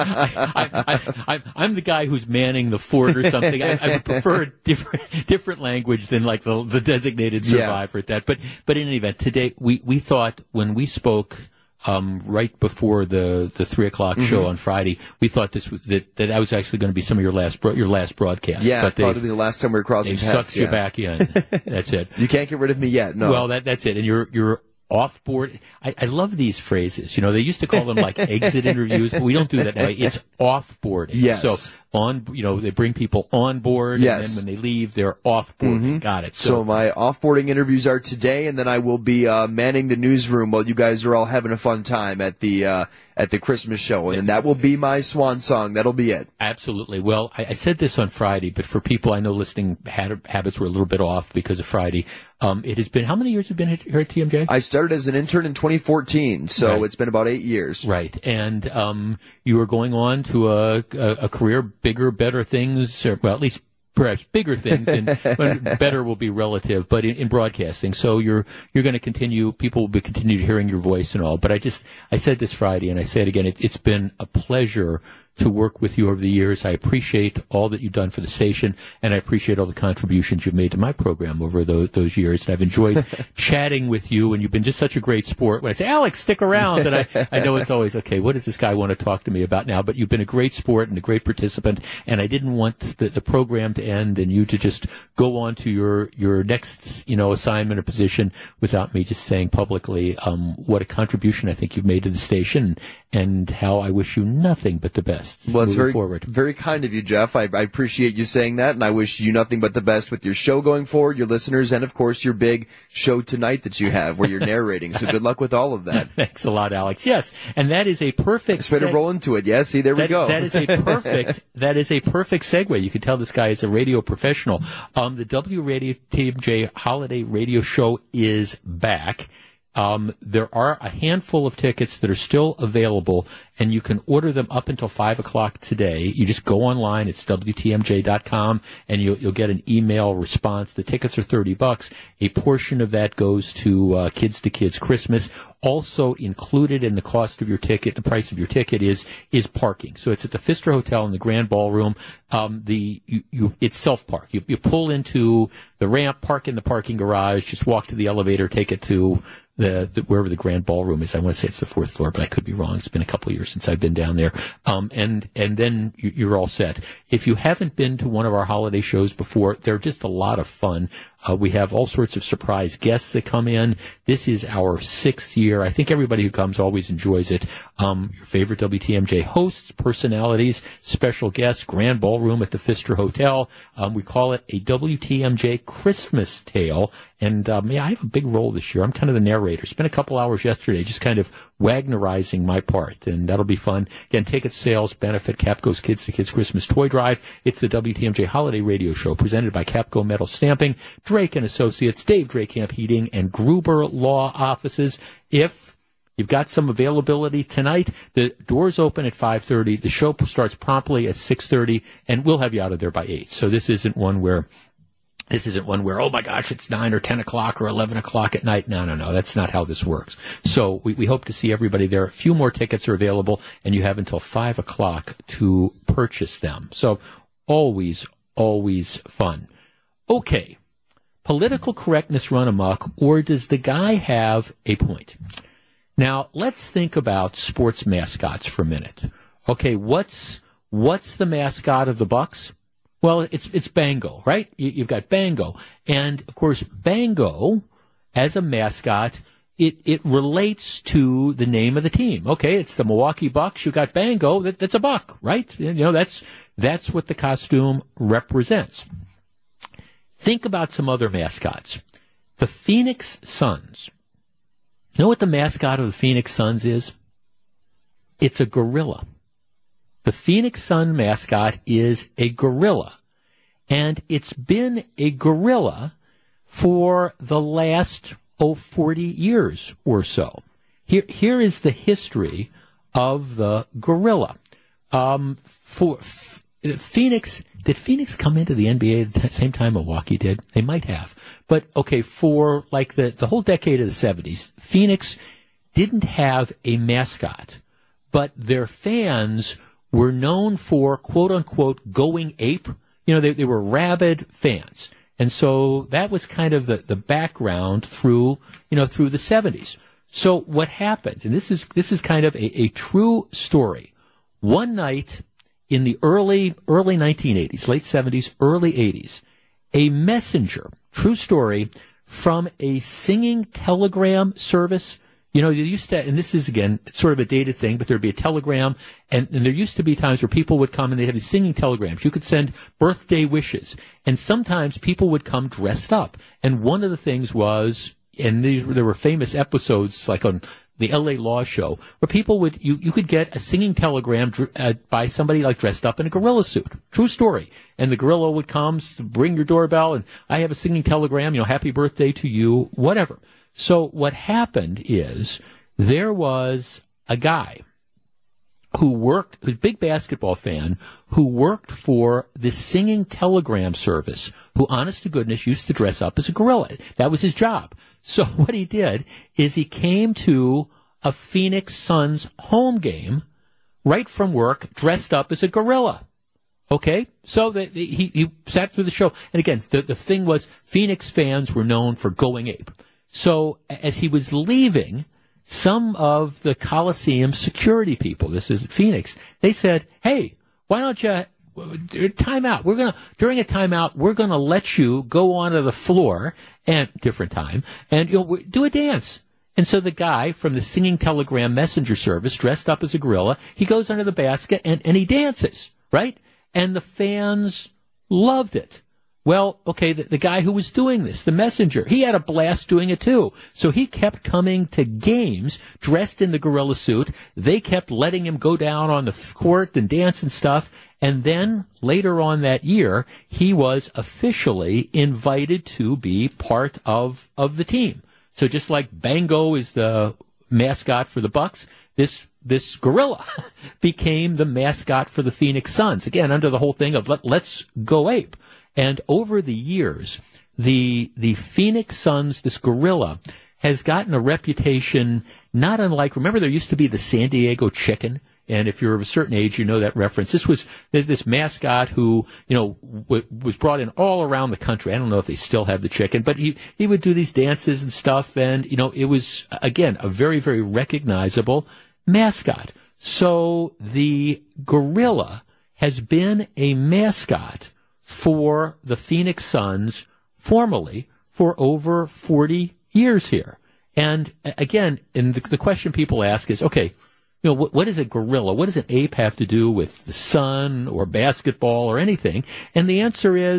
I, I, I, I'm the guy who's manning the fort or something. I, I would prefer a different, different language than like the, the designated survivor Yeah. at that. But, but in any event, today we, we thought when we spoke um, right before the, the three o'clock Mm-hmm. show on Friday, we thought this was, that, that that was actually going to be some of your last bro- your last broadcast. Yeah, but probably the last time we were crossing they paths. sucked you yeah. back in. That's it. You can't get rid of me yet, no. Well, that that's it. And you're you're off board. I, I love these phrases. You know, they used to call them like exit interviews, but we don't do that now. It's off boarding. Yes. So on, you know, they bring people on board, Yes. and then when they leave, they're off boarding. Got it. So my offboarding interviews are today, and then I will be uh, manning the newsroom while you guys are all having a fun time at the uh, at the Christmas show, and that will be my swan song. That'll be it. Absolutely. Well, I, I said this on Friday, but for people I know listening, had, habits were a little bit off because of Friday. Um, it has been, how many years have you been here at T M J? I started as an intern in twenty fourteen, so Right. it's been about eight years. Right. And um, you are going on to a, a, a career, bigger, better things, or, well, at least perhaps bigger things, and well, better will be relative, but in, in broadcasting. So you're you're going to continue, people will be continue hearing your voice and all. But I just, I said this Friday, and I say it again, it, it's been a pleasure to work with you over the years. I appreciate all that you've done for the station, and I appreciate all the contributions you've made to my program over those, those years. And I've enjoyed chatting with you, and you've been just such a great sport. When I say, Alex, stick around, and I, I know it's always, okay, what does this guy want to talk to me about now? But you've been a great sport and a great participant, and I didn't want the, the program to end and you to just go on to your, your next, you know, assignment or position without me just saying publicly um, what a contribution I think you've made to the station, and how I wish you nothing but the best. Well, it's moving very, forward. very kind of you, Jeff. I, I appreciate you saying that, and I wish you nothing but the best with your show going forward, your listeners, and, of course, your big show tonight that you have where you're narrating. So good luck with all of that. Thanks a lot, Alex. Yes, and that is a perfect. It's better seg- roll into it. Yeah, see, there we that, go. That is a perfect. That is a perfect segue. You can tell this guy is a radio professional. Um, the W Radio T M J Holiday Radio Show is back. Um, there are a handful of tickets that are still available, and you can order them up until five o'clock today. You just go online. It's W T M J dot com, and you'll, you'll get an email response. The tickets are thirty bucks. A portion of that goes to uh, Kids to Kids Christmas. Also included in the cost of your ticket, the price of your ticket is is parking. So it's at the Pfister Hotel in the Grand Ballroom. Um, the you, you it's self park. You, you pull into the ramp, park in the parking garage, just walk to the elevator, take it to The, the wherever the Grand Ballroom is. I want to say it's the fourth floor, but I could be wrong. It's been a couple of years since I've been down there. Um, and and then you, you're all set. If you haven't been to one of our holiday shows before, they're just a lot of fun. Uh, we have all sorts of surprise guests that come in. This is our sixth year. I think everybody who comes always enjoys it. Um, your favorite W T M J hosts, personalities, special guests, Grand Ballroom at the Pfister Hotel. Um, we call it a W T M J Christmas Tale, And, um, yeah, I have a big role this year. I'm kind of the narrator. Spent a couple hours yesterday just kind of Wagnerizing my part, and that'll be fun. Again, ticket sales benefit Capco's Kids to Kids Christmas Toy Drive. It's the W T M J Holiday Radio Show presented by Capco Metal Stamping, Drake and Associates, Dave Drakamp Heating, and Gruber Law Offices. If you've got some availability tonight, the doors open at five thirty. The show starts promptly at six thirty, and we'll have you out of there by eight. So this isn't one where, this isn't one where, oh my gosh, it's nine or ten o'clock or eleven o'clock at night. No, no, no. That's not how this works. So we, we hope to see everybody there. A few more tickets are available, and you have until five o'clock to purchase them. So always, always fun. Okay. Political correctness run amok, or does the guy have a point? Now, let's think about sports mascots for a minute. Okay, what's what's the mascot of the Bucks? Well, it's it's Bango, right? You, you've got Bango. And, of course, Bango, as a mascot, it, it relates to the name of the team. Okay, it's the Milwaukee Bucks. You've got Bango. That, that's a buck, right? You know, that's that's what the costume represents. Think about some other mascots. The Phoenix Suns. You know what the mascot of the Phoenix Suns is? It's a gorilla. The Phoenix Sun mascot is a gorilla. And it's been a gorilla for the last, oh, forty years or so. Here, here is the history of the gorilla. Um, for F- Phoenix, did Phoenix come into the N B A at the same time Milwaukee did? They might have. But, okay, for like the, the whole decade of the seventies, Phoenix didn't have a mascot, but their fans were known for, quote unquote, going ape. You know, they, they were rabid fans. And so that was kind of the, the background through, you know, through the seventies. So what happened, and this is, this is kind of a, a true story. One night in the early, early nineteen eighties, late seventies, early eighties, a messenger, true story, from a singing telegram service. You know, you used to, and this is, again, sort of a dated thing, but there'd be a telegram, and, and there used to be times where people would come and they'd have these singing telegrams. You could send birthday wishes, and sometimes people would come dressed up. And one of the things was, and these, there were famous episodes, like on the L A Law Show, where people would, you, you could get a singing telegram uh, by somebody like dressed up in a gorilla suit. True story. And the gorilla would come, ring your doorbell, and I have a singing telegram, you know, happy birthday to you, whatever. So what happened is there was a guy who worked, who's a big basketball fan, who worked for the singing telegram service, who, honest to goodness, used to dress up as a gorilla. That was his job. So what he did is he came to a Phoenix Suns home game right from work dressed up as a gorilla. Okay? So the, he, he sat through the show. And again, the, the thing was Phoenix fans were known for going ape. So as he was leaving, some of the Coliseum security people, this is Phoenix, they said, hey, why don't you, time out. We're going to, during a timeout, we're going to let you go onto the floor and, different time, and you'll do a dance. And so the guy from the singing telegram messenger service, dressed up as a gorilla, he goes under the basket and, and he dances, right? And the fans loved it. Well, okay, the, the guy who was doing this, the messenger, he had a blast doing it too. So he kept coming to games dressed in the gorilla suit. They kept letting him go down on the court and dance and stuff. And then later on that year, he was officially invited to be part of, of the team. So just like Bango is the mascot for the Bucks, this this gorilla became the mascot for the Phoenix Suns. Again, under the whole thing of let, let's go ape. And over the years, the the Phoenix Suns, this gorilla, has gotten a reputation not unlike, remember there used to be the San Diego Chicken? And if you're of a certain age, you know that reference. This was there's this mascot who, you know, w- was brought in all around the country. I don't know if they still have the chicken, but he, he would do these dances and stuff. And, you know, it was, again, a very, very recognizable mascot. So the gorilla has been a mascot for the Phoenix Suns formally for over forty years here. And again, and the, the question people ask is, okay, you know, what, what is a gorilla? What does an ape have to do with the sun or basketball or anything? And the answer is,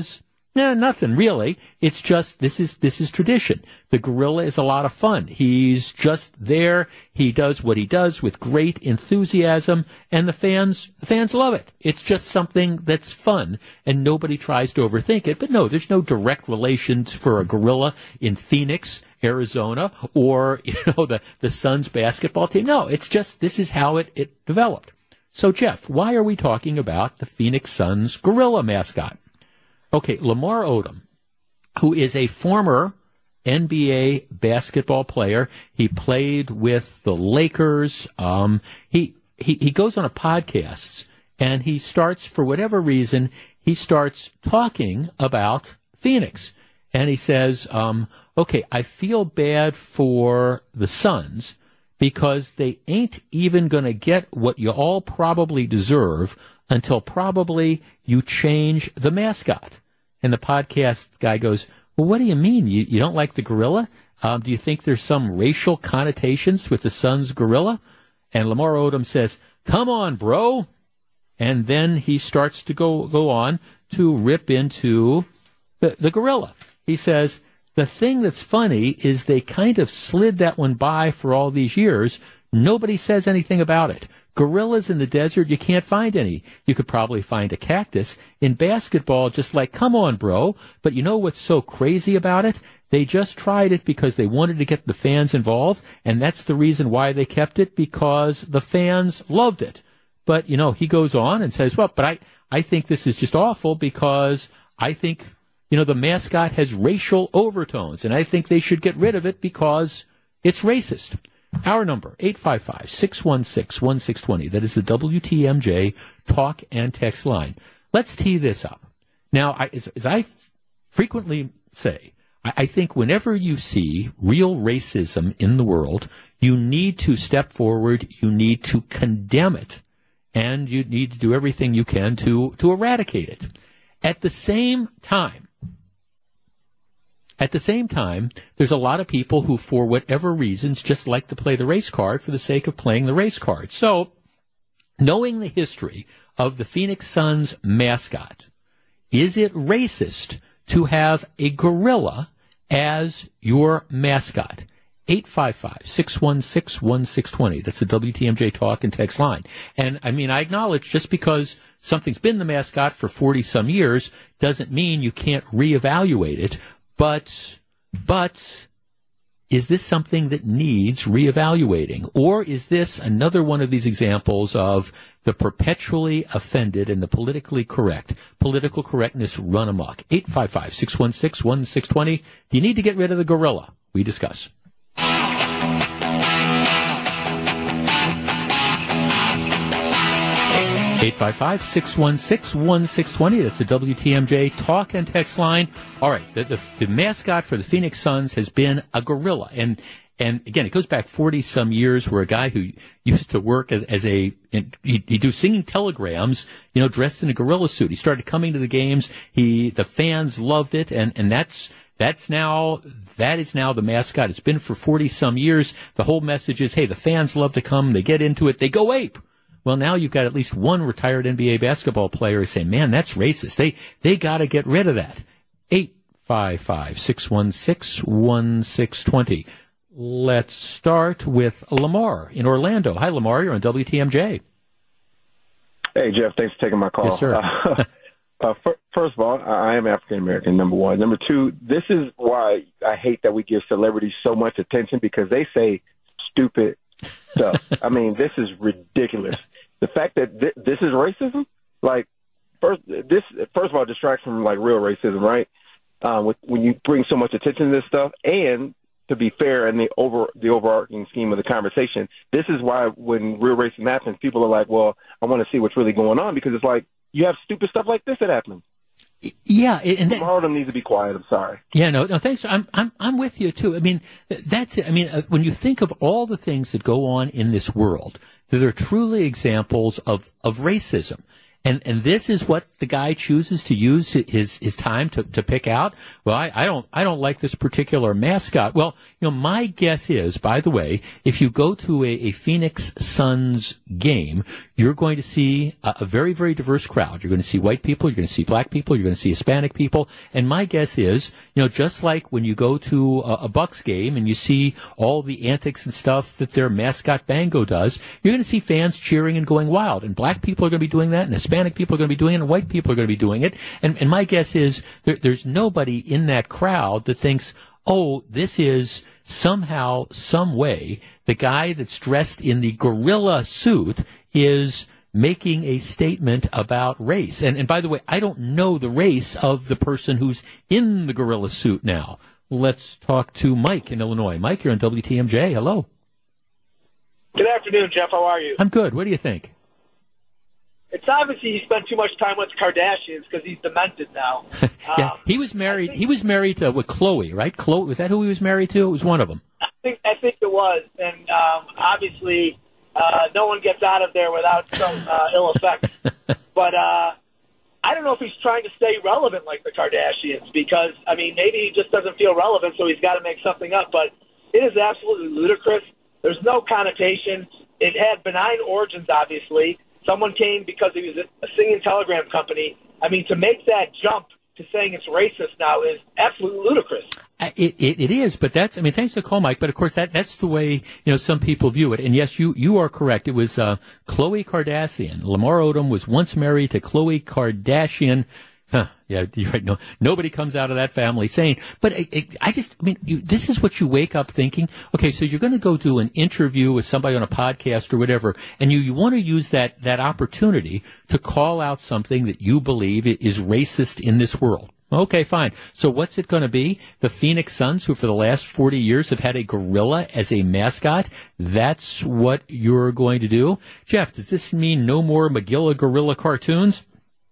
No, nothing really. It's just this is this is tradition. The gorilla is a lot of fun. He's just there. He does what he does with great enthusiasm, and the fans the fans love it. It's just something that's fun, and nobody tries to overthink it. But no, there's no direct relation for a gorilla in Phoenix, Arizona, or you know the the Suns basketball team. No, it's just this is how it it developed. So Jeff, why are we talking about the Phoenix Suns gorilla mascot? Okay, Lamar Odom, who is a former N B A basketball player. He played with the Lakers. Um, he, he, he goes on a podcast and he starts, for whatever reason, he starts talking about Phoenix. And he says, um, okay, I feel bad for the Suns because they ain't even going to get what you all probably deserve until probably you change the mascot. And the podcast guy goes, well, what do you mean? You, you don't like the gorilla? Um, do you think there's some racial connotations with the Suns gorilla? And Lamar Odom says, come on, bro. And then he starts to go, go on to rip into the, the gorilla. He says, the thing that's funny is they kind of slid that one by for all these years. Nobody says anything about it. Gorillas in the desert, you can't find any. You could probably find a cactus. In basketball, just like, come on, bro. But you know what's so crazy about it? They just tried it because they wanted to get the fans involved, and that's the reason why they kept it, because the fans loved it. But, you know, he goes on and says, well, but I, I think this is just awful because I think, you know, the mascot has racial overtones, and I think they should get rid of it because it's racist. Our number, eight five five, six one six, one six two zero. That is the W T M J talk and text line. Let's tee this up. Now, I, as, as I f- frequently say, I, I think whenever you see real racism in the world, you need to step forward, you need to condemn it, and you need to do everything you can to, to eradicate it. At the same time, At the same time, there's a lot of people who, for whatever reasons, just like to play the race card for the sake of playing the race card. So, knowing the history of the Phoenix Suns mascot, is it racist to have a gorilla as your mascot? eight five five, six one six, one six two zero. That's the W T M J talk and text line. And, I mean, I acknowledge just because something's been the mascot for forty-some years doesn't mean you can't reevaluate it. But, but, is this something that needs reevaluating? Or is this another one of these examples of the perpetually offended and the politically correct, political correctness run amok? eight five five, six one six, one six two zero. Do you need to get rid of the gorilla? We discuss. eight five five, six one six, one six two zero. That's the W T M J talk and text line. All right, the, the, the mascot for the Phoenix Suns has been a gorilla. And and again, it goes back forty-some years where a guy who used to work as, as a, he'd, he'd do singing telegrams, you know, dressed in a gorilla suit. He started coming to the games. He, the fans loved it. And, and that's, that's now, that is now the mascot. It's been for forty-some years. The whole message is, hey, the fans love to come. They get into it. They go ape. Well, now you've got at least one retired N B A basketball player saying, man, that's racist. They they got to get rid of that. eight five five, six one six, one six two zero. Let's start with Lamar in Orlando. Hi, Lamar. You're on W T M J. Hey, Jeff. Thanks for taking my call. Yes, sir. Uh, uh, f- first of all, I am African-American, number one. Number two, this is why I hate that we give celebrities so much attention, because they say stupid stuff. I mean, this is ridiculous. The fact that th- this is racism, like, first, this first of all distracts from like real racism, right? Uh, with, when you bring so much attention to this stuff, and to be fair in the over the overarching scheme of the conversation, this is why when real racism happens, people are like, "Well, I want to see what's really going on," because it's like you have stupid stuff like this that happens. Yeah, and that, all of them need to be quiet. I'm sorry. Yeah, no, no, thanks. I'm, I'm, I'm with you too. I mean, that's it. I mean, uh, when you think of all the things that go on in this world, that are truly examples of, of racism. And, and this is what the guy chooses to use his, his time to, to pick out. Well, I, I don't, I don't like this particular mascot. Well, you know, my guess is, by the way, if you go to a, a Phoenix Suns game, you're going to see a, a very, very diverse crowd. You're going to see white people, you're going to see black people, you're going to see Hispanic people. And my guess is, you know, just like when you go to a, a Bucks game and you see all the antics and stuff that their mascot Bango does, you're going to see fans cheering and going wild. And black people are going to be doing that, and Hispanic people are going to be doing it, and white people are going to be doing it. And, and my guess is there, there's nobody in that crowd that thinks, oh, this is somehow, some way, the guy that's dressed in the gorilla suit is making a statement about race. And, and by the way, I don't know the race of the person who's in the gorilla suit now. Let's talk to Mike in Illinois. Mike, you're on W T M J. Hello. Good afternoon, Jeff. How are you? I'm good. What do you think? It's obviously he spent too much time with Kardashians because he's demented now. yeah, um, he was married. think, He was married to with Chloe, right? Chloe, was that who he was married to? It was one of them. I think I think it was, and um, obviously uh, no one gets out of there without some uh, ill effects. But uh, I don't know if he's trying to stay relevant like the Kardashians, because I mean maybe he just doesn't feel relevant, so he's got to make something up. But it is absolutely ludicrous. There's no connotation. It had benign origins, obviously. Someone came because he was a singing telegram company. I mean, to make that jump to saying it's racist now is absolutely ludicrous. It, it, it is, but that's, I mean, thanks for the call, Mike, but of course that, that's the way, you know, some people view it. And yes, you, you are correct. It was, uh, Khloe Kardashian. Lamar Odom was once married to Khloe Kardashian. Huh, yeah, you're right. No, nobody comes out of that family sane. But it, it, I just, I mean, you, this is what you wake up thinking. Okay, so you're going to go do an interview with somebody on a podcast or whatever, and you, you want to use that, that opportunity to call out something that you believe is racist in this world. Okay, fine. So what's it going to be? The Phoenix Suns, who for the last forty years have had a gorilla as a mascot? That's what you're going to do? Jeff, does this mean no more Magilla gorilla cartoons?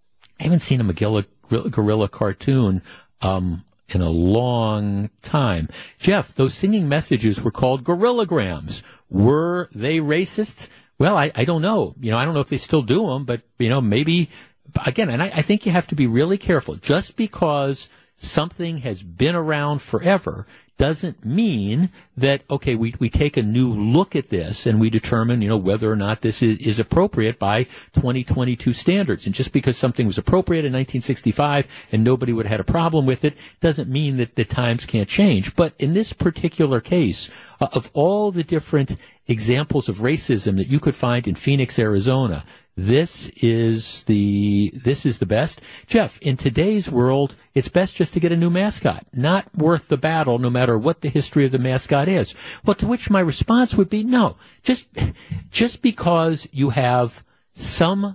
I haven't seen a Magilla gorilla cartoon um, in a long time. Jeff, those singing messages were called gorillograms. Were they racist? Well, I, I don't know. You know, I don't know if they still do them, but, you know, maybe, again, and I, I think you have to be really careful. Just because something has been around forever doesn't mean that, okay, we, we take a new look at this and we determine, you know, whether or not this is, is appropriate by twenty twenty-two standards. And just because something was appropriate in nineteen sixty-five and nobody would have had a problem with it doesn't mean that the times can't change. But in this particular case, uh, of all the different examples of racism that you could find in Phoenix, Arizona, This is the this is the best. Jeff, in today's world, it's best just to get a new mascot. Not worth the battle, no matter what the history of the mascot is. Well, to which my response would be no. Just just because you have some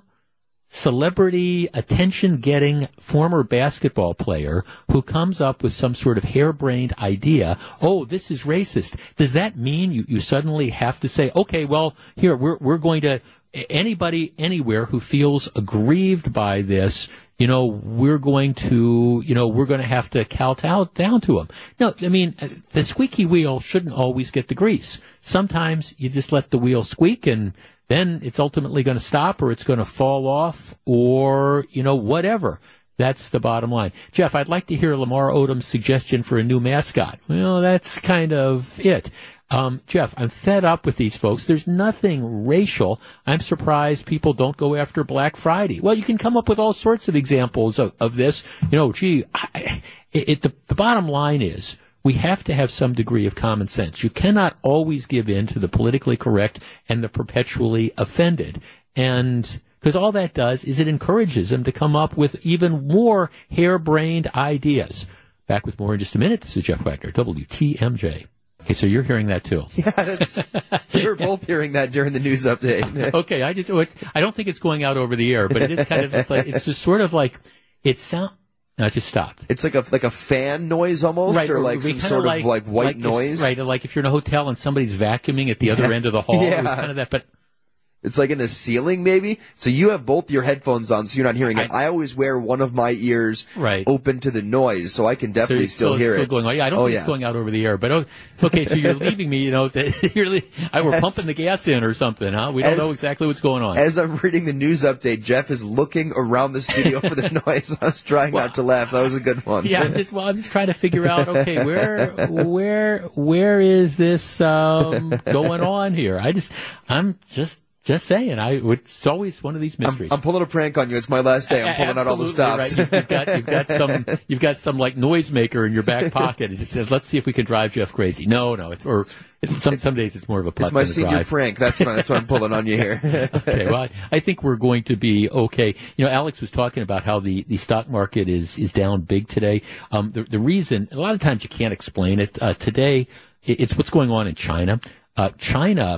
celebrity attention-getting former basketball player who comes up with some sort of harebrained idea, oh, this is racist, does that mean you, you suddenly have to say, okay, well, here, we're we're going to anybody anywhere who feels aggrieved by this, you know, we're going to, you know, we're going to have to kowtow down to them. No, I mean, the squeaky wheel shouldn't always get the grease. Sometimes you just let the wheel squeak and then it's ultimately going to stop or it's going to fall off or, you know, whatever. That's the bottom line. Jeff, I'd like to hear Lamar Odom's suggestion for a new mascot. Well, that's kind of it. Um, Jeff, I'm fed up with these folks. There's nothing racial. I'm surprised people don't go after Black Friday. Well, you can come up with all sorts of examples of, of this. You know, gee, I, it, it, the, the bottom line is we have to have some degree of common sense. You cannot always give in to the politically correct and the perpetually offended. And because all that does is it encourages them to come up with even more harebrained ideas. Back with more in just a minute. This is Jeff Wagner, W T M J. Okay, so you're hearing that too. Yeah, that's, we were both hearing that during the news update. Okay, I just I don't think it's going out over the air, but it is kind of it's like it's just sort of like it sound. No, it just stopped. It's like a like a fan noise almost, right, or like some sort like, of like white like noise. Right, like if you're in a hotel and somebody's vacuuming at the yeah. other end of the hall. Yeah. It was kind of that, but. It's like in the ceiling, maybe. So you have both your headphones on, so you're not hearing it. I, I always wear one of my ears right. open to the noise, so I can definitely so still, still hear still it. Going on. Yeah, I don't oh, think yeah. it's going out over the air. But okay, so you're leaving me. You know, that you're le- I were as, pumping the gas in or something, huh? We don't as, know exactly what's going on. As I'm reading the news update, Jeff is looking around the studio for the noise. I was trying well, not to laugh. That was a good one. Yeah, I'm just, well, I'm just trying to figure out. Okay, where, where, where is this um, going on here? I just, I'm just. Just saying, I it's always one of these mysteries. I'm, I'm pulling a prank on you. It's my last day. I'm pulling out all the stops. Right. You've got you've got some you've got some like noisemaker in your back pocket. It just says, "Let's see if we can drive Jeff crazy." No, no, it's, or it's, some some days it's more of a putt It's my than a senior drive. prank. That's what, that's what I'm pulling on you here. Okay, well, I, I think we're going to be okay. You know, Alex was talking about how the, the stock market is is down big today. Um, the the reason a lot of times you can't explain it. Uh, today, it's what's going on in China. Uh, China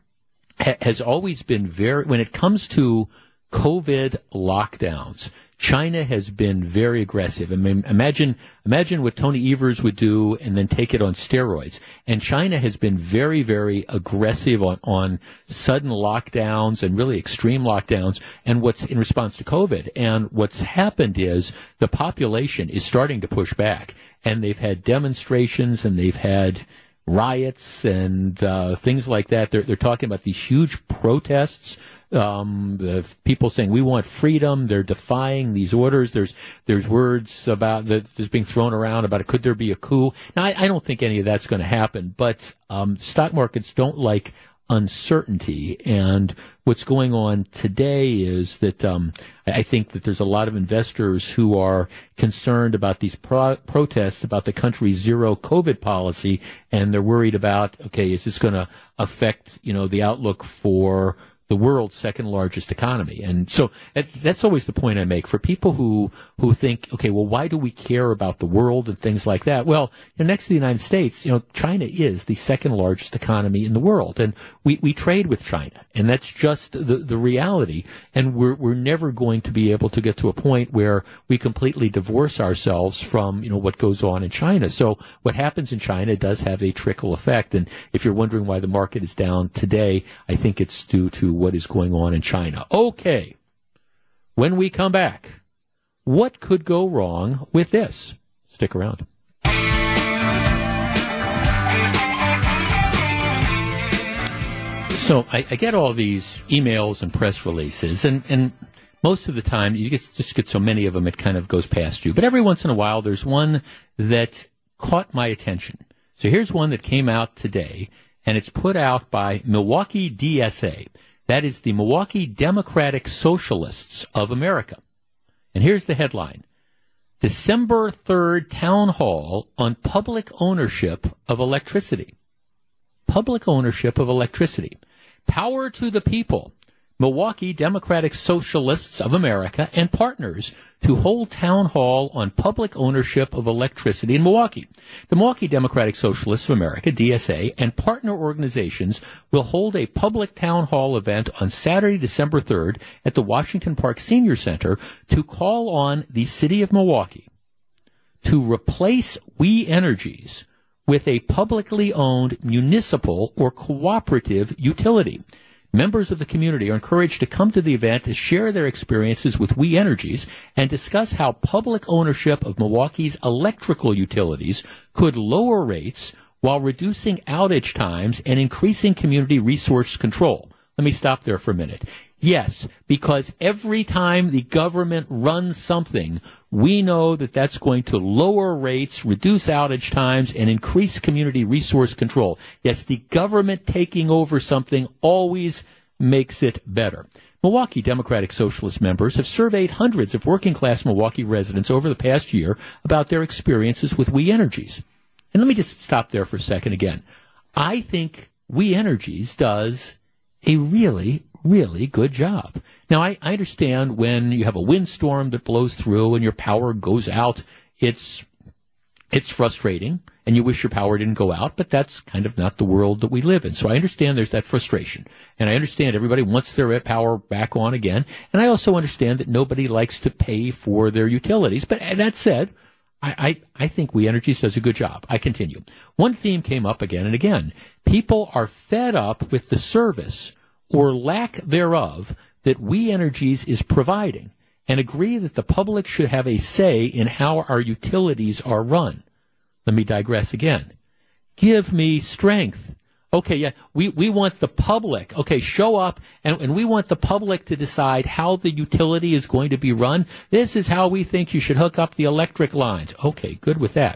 has always been very, when it comes to COVID lockdowns, China has been very aggressive. I mean, imagine, imagine what Tony Evers would do and then take it on steroids. And China has been very, very aggressive on, on sudden lockdowns and really extreme lockdowns and what's in response to COVID. And what's happened is the population is starting to push back, and they've had demonstrations and they've had riots and uh, things like that. They're, they're talking about these huge protests. Um, the people saying we want freedom. They're defying these orders. There's there's words about that is being thrown around about it. Could there be a coup? Now, I, I don't think any of that's going to happen. But um, stock markets don't like uncertainty, and what's going on today is that um, I think that there's a lot of investors who are concerned about these pro- protests about the country's zero COVID policy, and they're worried about, okay, is this going to affect, you know, the outlook for the world's second largest economy? And so that's, that's always the point I make for people who, who think, okay, well, why do we care about the world and things like that? Well, you know, next to the United States, you know, China is the second largest economy in the world, and we, we trade with China, and that's just the, the reality. And we're, we're never going to be able to get to a point where we completely divorce ourselves from, you know, what goes on in China. So what happens in China does have a trickle effect. And if you're wondering why the market is down today, I think it's due to what is going on in China. Okay. When we come back, what could go wrong with this? Stick around. So I, I get all these emails and press releases, and, and most of the time you just, just get so many of them it kind of goes past you. But every once in a while there's one that caught my attention. So here's one that came out today, and it's put out by Milwaukee D S A. That is the Milwaukee Democratic Socialists of America. And here's the headline: December third Town Hall on Public Ownership of Electricity. Public ownership of electricity. Power to the people. Milwaukee Democratic Socialists of America and partners to hold town hall on public ownership of electricity in Milwaukee. The Milwaukee Democratic Socialists of America, D S A, and partner organizations will hold a public town hall event on Saturday, December third at the Washington Park Senior Center to call on the city of Milwaukee to replace We Energies with a publicly owned municipal or cooperative utility. Members of the community are encouraged to come to the event to share their experiences with We Energies and discuss how public ownership of Milwaukee's electrical utilities could lower rates while reducing outage times and increasing community resource control. Let me stop there for a minute. Yes, because every time the government runs something, we know that that's going to lower rates, reduce outage times, and increase community resource control. Yes, the government taking over something always makes it better. Milwaukee Democratic Socialist members have surveyed hundreds of working-class Milwaukee residents over the past year about their experiences with We Energies. And let me just stop there for a second again. I think We Energies does a really really good job. Now, I, I understand when you have a windstorm that blows through and your power goes out, it's it's frustrating, and you wish your power didn't go out, but that's kind of not the world that we live in. So I understand there's that frustration, and I understand everybody wants their power back on again, and I also understand that nobody likes to pay for their utilities. But that said, I, I, I think We Energies does a good job. I continue. One theme came up again and again. People are fed up with the service or lack thereof that We Energies is providing, and agree that the public should have a say in how our utilities are run. Let me digress again. Give me strength. Okay, yeah, we, we want the public, okay, show up, and, and we want the public to decide how the utility is going to be run. This is how we think you should hook up the electric lines. Okay, good with that.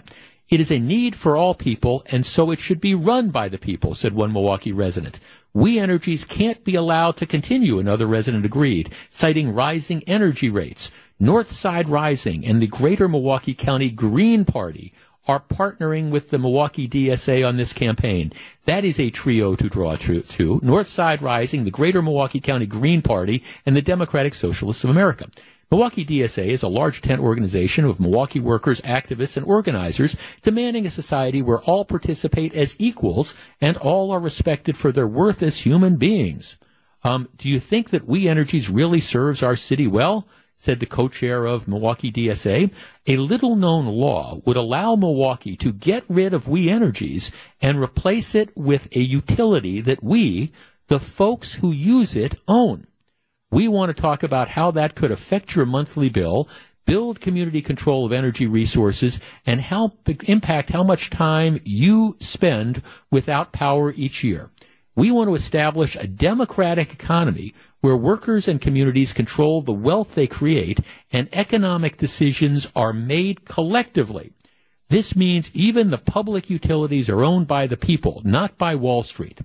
It is a need for all people, and so it should be run by the people, said one Milwaukee resident. We Energies can't be allowed to continue, another resident agreed, citing rising energy rates. Northside Rising and the Greater Milwaukee County Green Party are partnering with the Milwaukee D S A on this campaign. That is a trio to draw to. to. Northside Rising, the Greater Milwaukee County Green Party, and the Democratic Socialists of America. Milwaukee D S A is a large tent organization of Milwaukee workers, activists, and organizers demanding a society where all participate as equals and all are respected for their worth as human beings. Um, do you think that We Energies really serves our city well? Said the co-chair of Milwaukee D S A. A little-known law would allow Milwaukee to get rid of We Energies and replace it with a utility that we, the folks who use it, own. We want to talk about how that could affect your monthly bill, build community control of energy resources, and help impact how much time you spend without power each year. We want to establish a democratic economy where workers and communities control the wealth they create and economic decisions are made collectively. This means even the public utilities are owned by the people, not by Wall Street.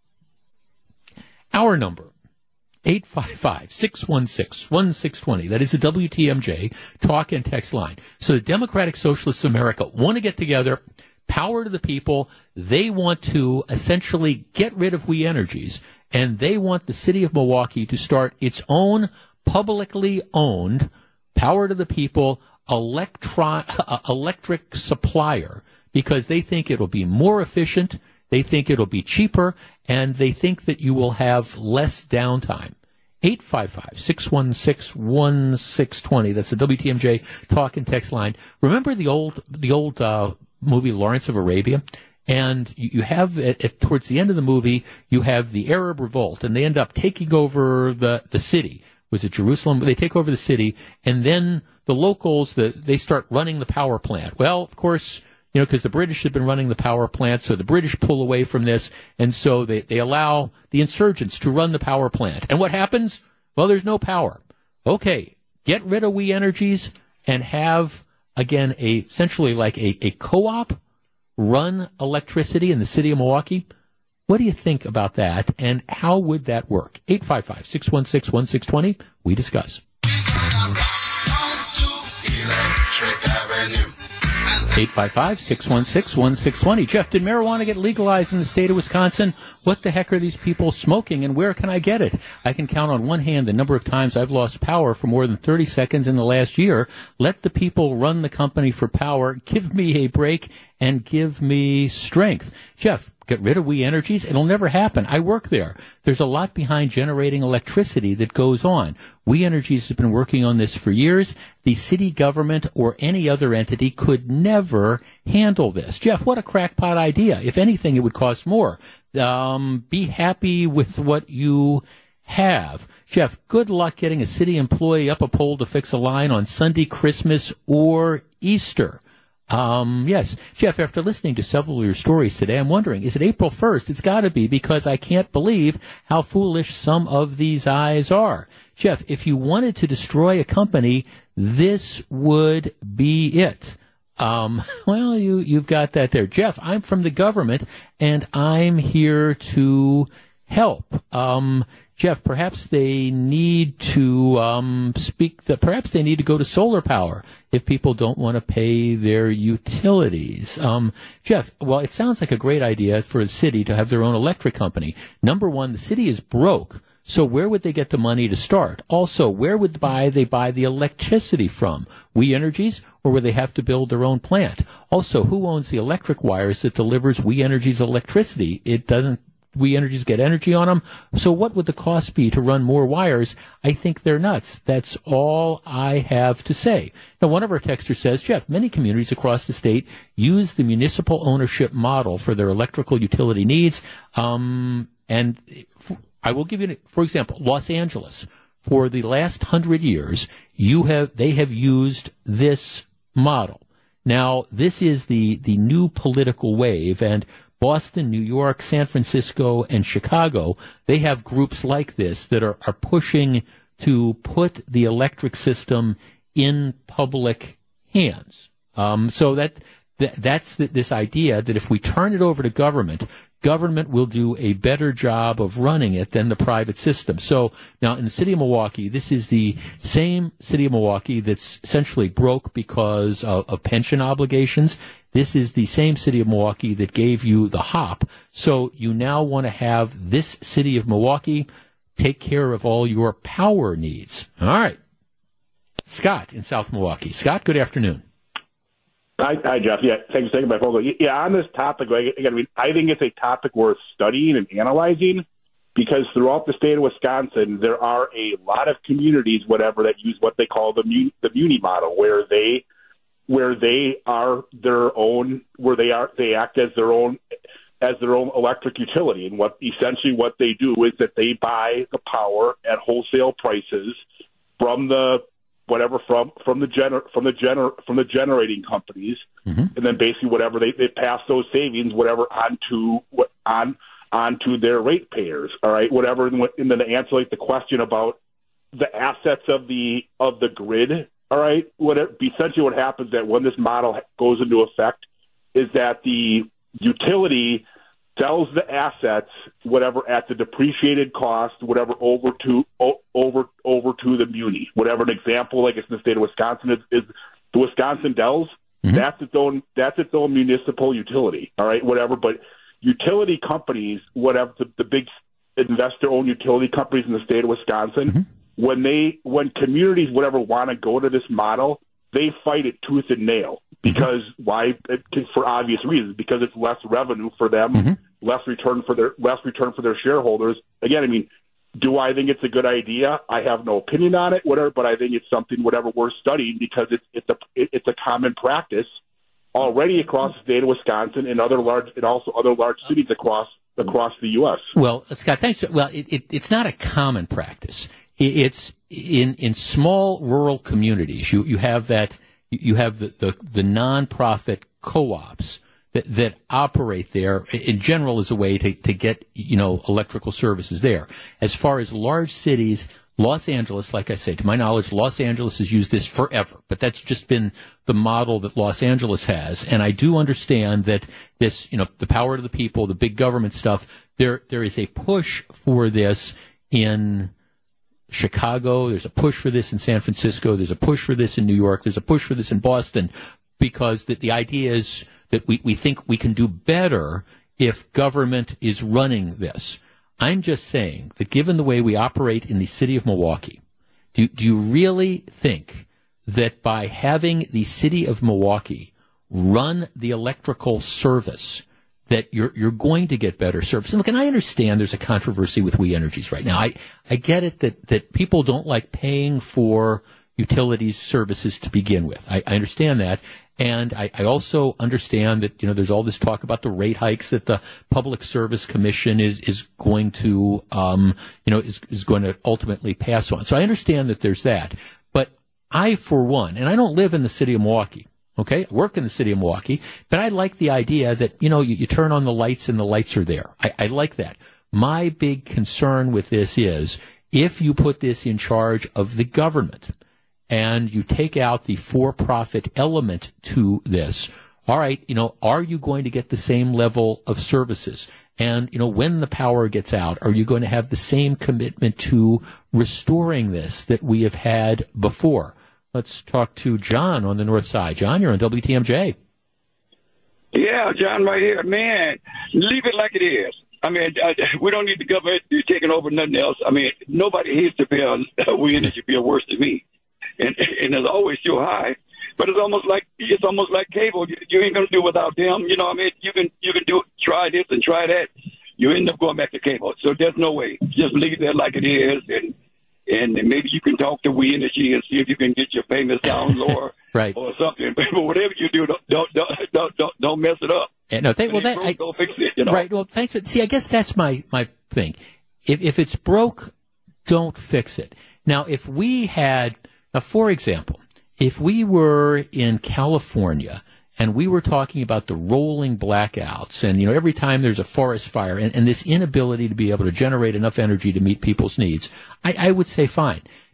Our number, eight five five, six one six, one six two zero. That is the W T M J talk and text line. So the Democratic Socialists of America want to get together, power to the people. They want to essentially get rid of We Energies, and they want the city of Milwaukee to start its own publicly owned, power to the people, electron, uh, electric supplier, because they think it'll be more efficient, they think it'll be cheaper, and they think that you will have less downtime. eight five five, six one six, one six two zero. That's the W T M J talk and text line. Remember the old, the old, uh, movie Lawrence of Arabia? And you have, at, at, towards the end of the movie, you have the Arab revolt, and they end up taking over the, the city. Was it Jerusalem? They take over the city, and then the locals, the, they start running the power plant. Well, of course, you know, because the British have been running the power plant, so the British pull away from this, and so they, they allow the insurgents to run the power plant. And what happens? Well, there's no power. Okay, get rid of We Energies and have, again, a essentially like a, a co-op run electricity in the city of Milwaukee. What do you think about that, and how would that work? eight five five, six one six, one six two zero. We discuss. eight five five, six one six, one six two zero. Jeff, did marijuana get legalized in the state of Wisconsin? What the heck are these people smoking, and where can I get it? I can count on one hand the number of times I've lost power for more than thirty seconds in the last year. Let the people run the company for power. Give me a break and give me strength. Jeff, get rid of We Energies? It'll never happen. I work there. There's a lot behind generating electricity that goes on. We Energies has been working on this for years. The city government or any other entity could never handle this. Jeff, what a crackpot idea. If anything, it would cost more. Um, be happy with what you have. Jeff, good luck getting a city employee up a pole to fix a line on Sunday, Christmas, or Easter. Um, yes. Jeff, after listening to several of your stories today, I'm wondering, is it April first? It's got to be, because I can't believe how foolish some of these eyes are. Jeff, if you wanted to destroy a company, this would be it. Um, well, you, you've got that there. Jeff, I'm from the government, and I'm here to help. Um, Jeff, perhaps they need to um, speak. The, perhaps they need to go to solar power if people don't want to pay their utilities. Um, Jeff, well, it sounds like a great idea for a city to have their own electric company. Number one, the city is broke, so where would they get the money to start? Also, where would buy they buy the electricity from? We Energies, or would they have to build their own plant? Also, who owns the electric wires that delivers We Energies electricity? It doesn't. We Energies get energy on them. So what would the cost be to run more wires? I think they're nuts. That's all I have to say. Now, one of our texters says, Jeff, many communities across the state use the municipal ownership model for their electrical utility needs. Um, and I will give you, for example, Los Angeles. For the last hundred years, you have they have used this model. Now, this is the, the new political wave, and Boston, New York, San Francisco, and Chicago, they have groups like this that are, are pushing to put the electric system in public hands. Um, so that th- that's the, this idea that if we turn it over to government, government will do a better job of running it than the private system. So now in the city of Milwaukee, this is the same city of Milwaukee that's essentially broke because of, of pension obligations. This is the same city of Milwaukee that gave you the hop. So you now want to have this city of Milwaukee take care of all your power needs. All right. Scott in South Milwaukee. Scott, good afternoon. Hi, hi, Jeff. Yeah, thanks for taking my phone call. Yeah, on this topic, like, again, I mean, I think it's a topic worth studying and analyzing because throughout the state of Wisconsin, there are a lot of communities, whatever, that use what they call the muni, the muni model, where they where they are their own, where they are they act as their own as their own electric utility, and what essentially what they do is that they buy the power at wholesale prices from the whatever from from the gener from the gener from the generating companies, mm-hmm. and then basically whatever they, they pass those savings whatever onto what on onto their ratepayers. All right, whatever, and, what, and then to answer like the question about the assets of the of the grid. All right, what it, essentially what happens that when this model goes into effect is that the utility sells the assets, whatever, at the depreciated cost, whatever, over to o- over over to the muni. Whatever an example, like it's in the state of Wisconsin, is, is the Wisconsin Dells. Mm-hmm. That's its own. That's its own municipal utility. All right, whatever. But utility companies, whatever the, the big investor-owned utility companies in the state of Wisconsin, mm-hmm. when they when communities, whatever, want to go to this model, they fight it tooth and nail. Because why? For obvious reasons. Because it's less revenue for them, mm-hmm. less return for their less return for their shareholders. Again, I mean, do I think it's a good idea? I have no opinion on it, whatever. But I think it's something, whatever, worth studying because it's it's a it's a common practice already across the state of Wisconsin and other large and also other large cities across across the U S. Well, Scott, thanks. Well, it, it, it's not a common practice. It's in in small rural communities. You you have that. You have the, the, the nonprofit co-ops that, that operate there in general as a way to, to get, you know, electrical services there. As far as large cities, Los Angeles, like I say, to my knowledge, Los Angeles has used this forever, but that's just been the model that Los Angeles has. And I do understand that this, you know, the power to the people, the big government stuff, there there is a push for this in Chicago, there's a push for this in San Francisco, there's a push for this in New York, there's a push for this in Boston, because the, the idea is that we, we think we can do better if government is running this. I'm just saying that given the way we operate in the city of Milwaukee, do, do you really think that by having the city of Milwaukee run the electrical service that you're you're going to get better service? And look, and I understand there's a controversy with We Energies right now. I, I get it that, that people don't like paying for utilities services to begin with. I, I understand that. And I, I also understand that, you know, there's all this talk about the rate hikes that the Public Service Commission is, is going to, um, you know, is, is going to ultimately pass on. So I understand that there's that. But I, for one, and I don't live in the city of Milwaukee. Okay, I work in the city of Milwaukee, but I like the idea that, you know, you, you turn on the lights and the lights are there. I, I like that. My big concern with this is if you put this in charge of the government and you take out the for-profit element to this, all right, you know, are you going to get the same level of services? And, you know, when the power gets out, are you going to have the same commitment to restoring this that we have had before? Let's talk to John on the north side. John, you're on W T M J. Yeah, John, right here. Man, leave it like it is. I mean, I, we don't need the government taking over nothing else. I mean, nobody hates to pay a We Energy bill worse than me. And, and it's always too high. But it's almost like it's almost like cable. You, you ain't going to do without them. You know, I mean, you can you can do try this and try that. You end up going back to cable. So there's no way. Just leave that like it is, and and maybe you can talk to We Energy and see if you can get your payments down lower, right, or something. But whatever you do, don't don't don't don't, don't mess it up. Yeah, no, thank, well, that, broke, I, go fix it. You know? Right. Well, thanks. See, I guess that's my my thing. If if it's broke, don't fix it. Now, if we had, now, for example, if we were in California and we were talking about the rolling blackouts and, you know, every time there's a forest fire and, and this inability to be able to generate enough energy to meet people's needs, I, I would say fine.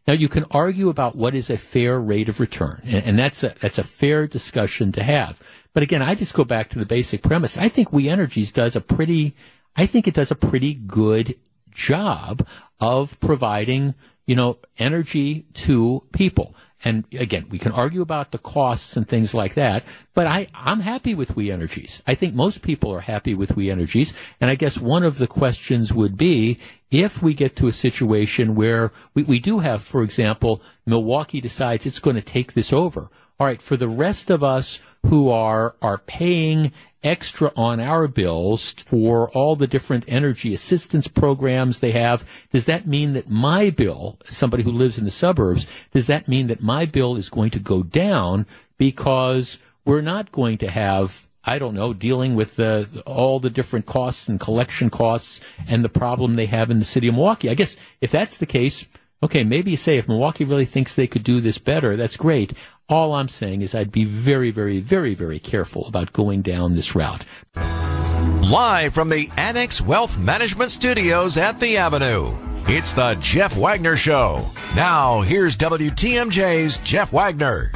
Now, you can argue about what is a fair rate of return, and, and that's a, that's a fair discussion to have. But again, I just go back to the basic premise. I think We Energies does a pretty, I think it does a pretty good job of providing, you know, energy to people. And again, we can argue about the costs and things like that, but I, I'm happy with We Energies. I think most people are happy with We Energies. And I guess one of the questions would be, if we get to a situation where we, we do have, for example, Milwaukee decides it's going to take this over. All right, for the rest of us who are, are paying extra on our bills for all the different energy assistance programs they have, does that mean that my bill, somebody who lives in the suburbs, does that mean that my bill is going to go down because we're not going to have, I don't know, dealing with the, all the different costs and collection costs and the problem they have in the city of Milwaukee? I guess if that's the case, okay, maybe you say if Milwaukee really thinks they could do this better, that's great. All I'm saying is I'd be very, very, very, very careful about going down this route. Live from the Annex Wealth Management Studios at the Avenue, it's the Jeff Wagner Show. Now, here's W T M J's Jeff Wagner.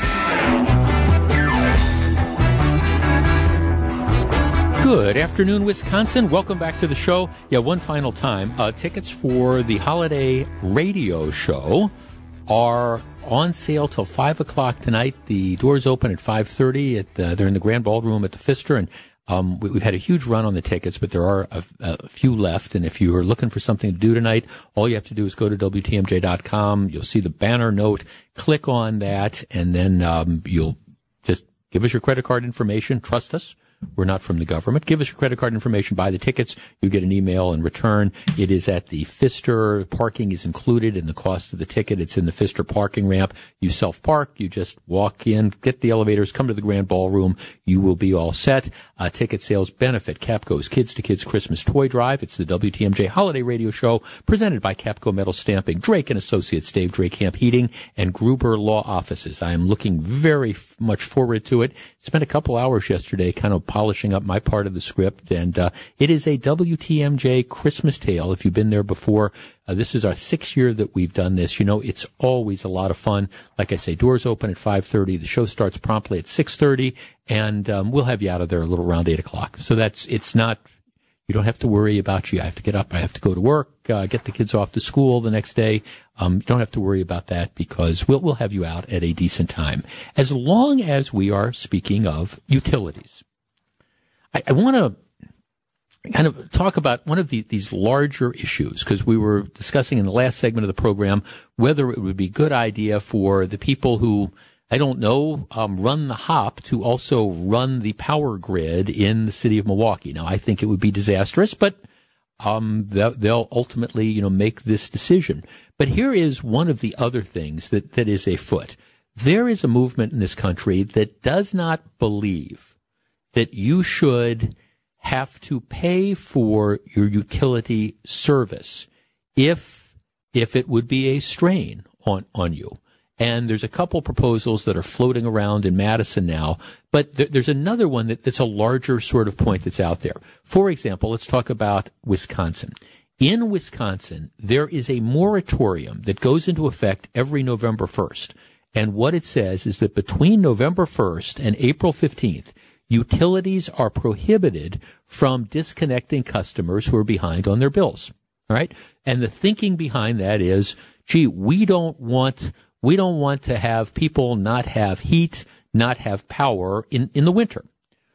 Good afternoon, Wisconsin. Welcome back to the show. Yeah, one final time. Uh, tickets for the holiday radio show are on sale till five o'clock tonight. The doors open at five thirty. At the, they're in the Grand Ballroom at the Pfister, and um, we, we've had a huge run on the tickets, but there are a, a few left. And if you are looking for something to do tonight, all you have to do is go to W T M J dot com. You'll see the banner note. Click on that, and then um, you'll just give us your credit card information. Trust us. We're not from the government. Give us your credit card information, buy the tickets. You get an email in return. It is at the Pfister. Parking is included in the cost of the ticket. It's in the Pfister parking ramp. You self-park. You just walk in, get the elevators, come to the Grand Ballroom. You will be all set. Uh, ticket sales benefit Capco's Kids to Kids Christmas Toy Drive. It's the W T M J Holiday Radio Show presented by Capco Metal Stamping, Drake and Associates, Dave Drake Camp Heating, and Gruber Law Offices. I am looking very f- much forward to it. Spent a couple hours yesterday kind of polishing up my part of the script, and uh, it is a W T M J Christmas tale. If you've been there before, uh, this is our sixth year that we've done this. You know, it's always a lot of fun. Like I say, doors open at five thirty. The show starts promptly at six thirty, and um, we'll have you out of there a little around eight o'clock. So that's, it's not, you don't have to worry about you. I have to get up. I have to go to work, uh, get the kids off to school the next day. Um, you don't have to worry about that because we'll, we'll have you out at a decent time. As long as we are speaking of utilities. I, I want to kind of talk about one of the, these larger issues, because we were discussing in the last segment of the program whether it would be a good idea for the people who, I don't know, um, run the hop to also run the power grid in the city of Milwaukee. Now, I think it would be disastrous, but um, they'll, they'll ultimately, you know, make this decision. But here is one of the other things that, that is afoot. There is a movement in this country that does not believe that you should have to pay for your utility service if if it would be a strain on, on you. And there's a couple proposals that are floating around in Madison now, but th- there's another one that, that's a larger sort of point that's out there. For example, let's talk about Wisconsin. In Wisconsin, there is a moratorium that goes into effect every November first. And what it says is that between November first and April fifteenth, utilities are prohibited from disconnecting customers who are behind on their bills. All right. And the thinking behind that is, gee, we don't want, we don't want to have people not have heat, not have power in, in the winter.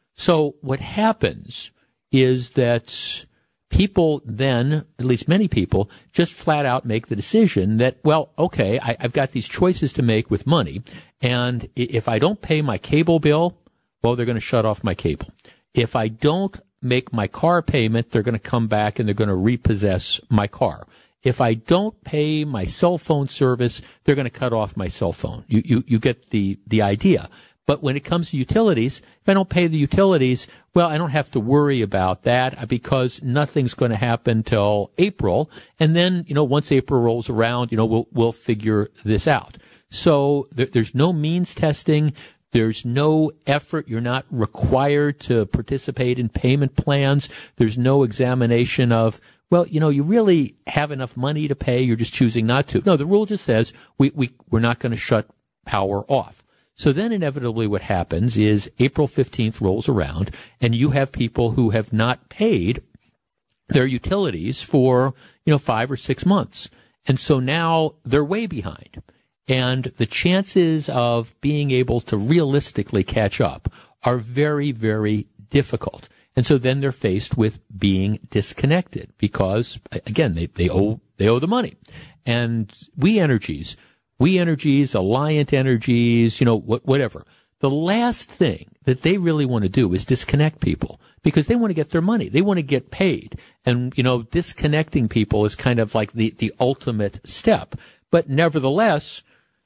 So what happens is that people then, at least many people, just flat out make the decision that, well, okay, I, I've got these choices to make with money. And if I don't pay my cable bill, well, they're going to shut off my cable. If I don't make my car payment, they're going to come back and they're going to repossess my car. If I don't pay my cell phone service, they're going to cut off my cell phone. You, you, you get the, the idea. But when it comes to utilities, if I don't pay the utilities, well, I don't have to worry about that because nothing's going to happen till April. And then, you know, once April rolls around, you know, we'll, we'll figure this out. So there, there's no means testing. There's no effort. You're not required to participate in payment plans. There's no examination of, well, you know, you really have enough money to pay. You're just choosing not to. No, the rule just says we, we, we're not going to shut power off. So then inevitably what happens is April fifteenth rolls around and you have people who have not paid their utilities for, you know, five or six months. And so now they're way behind. And the chances of being able to realistically catch up are very, very difficult. And so then they're faced with being disconnected because, again, they, they owe they owe the money. And We Energies, We Energies, Alliant Energies, you know, wh- whatever. The last thing that they really want to do is disconnect people because they want to get their money. They want to get paid. And, you know, disconnecting people is kind of like the, the ultimate step. But nevertheless,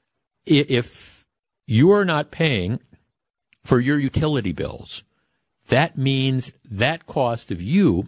if you're not paying for your utility bills, that means that cost of you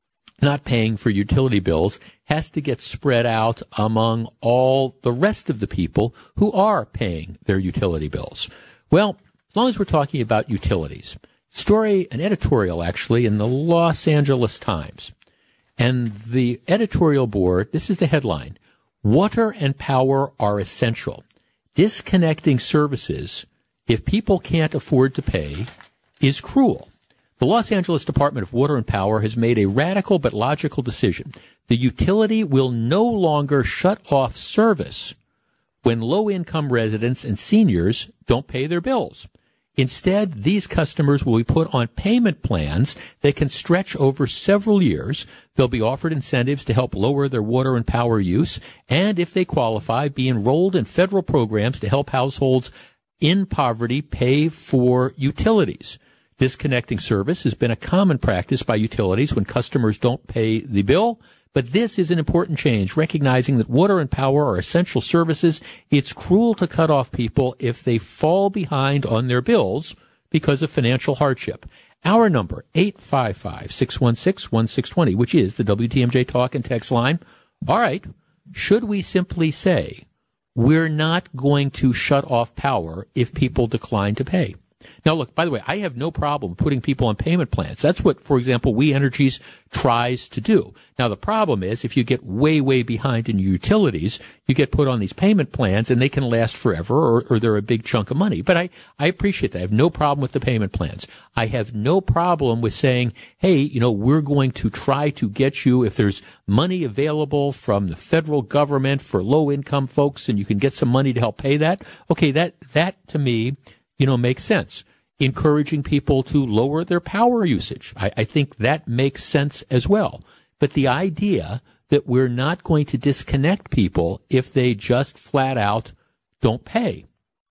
not paying for utility bills has to get spread out among all the rest of the people who are paying their utility bills. Well, as long as we're talking about utilities, story, an editorial actually in the Los Angeles Times. And the editorial board, this is the headline, "Water and power are essential. Disconnecting services, if people can't afford to pay, is cruel." The Los Angeles Department of Water and Power has made a radical but logical decision. The utility will no longer shut off service when low-income residents and seniors don't pay their bills. Instead, these customers will be put on payment plans that can stretch over several years. They'll be offered incentives to help lower their water and power use, and if they qualify, be enrolled in federal programs to help households in poverty pay for utilities. Disconnecting service has been a common practice by utilities when customers don't pay the bill, but this is an important change, recognizing that water and power are essential services. It's cruel to cut off people if they fall behind on their bills because of financial hardship. Our number, eight five five, six one six, one six two zero, which is the W T M J Talk and Text line. All right, should we simply say we're not going to shut off power if people decline to pay? Now, look, by the way, I have no problem putting people on payment plans. That's what, for example, We Energies tries to do. Now, the problem is if you get way, way behind in your utilities, you get put on these payment plans and they can last forever or, or they're a big chunk of money. But I, I appreciate that. I have no problem with the payment plans. I have no problem with saying, hey, you know, we're going to try to get you, if there's money available from the federal government for low income folks and you can get some money to help pay that. Okay, that, that to me, you know, makes sense. Encouraging people to lower their power usage. I, I think that makes sense as well. But the idea that we're not going to disconnect people if they just flat out don't pay,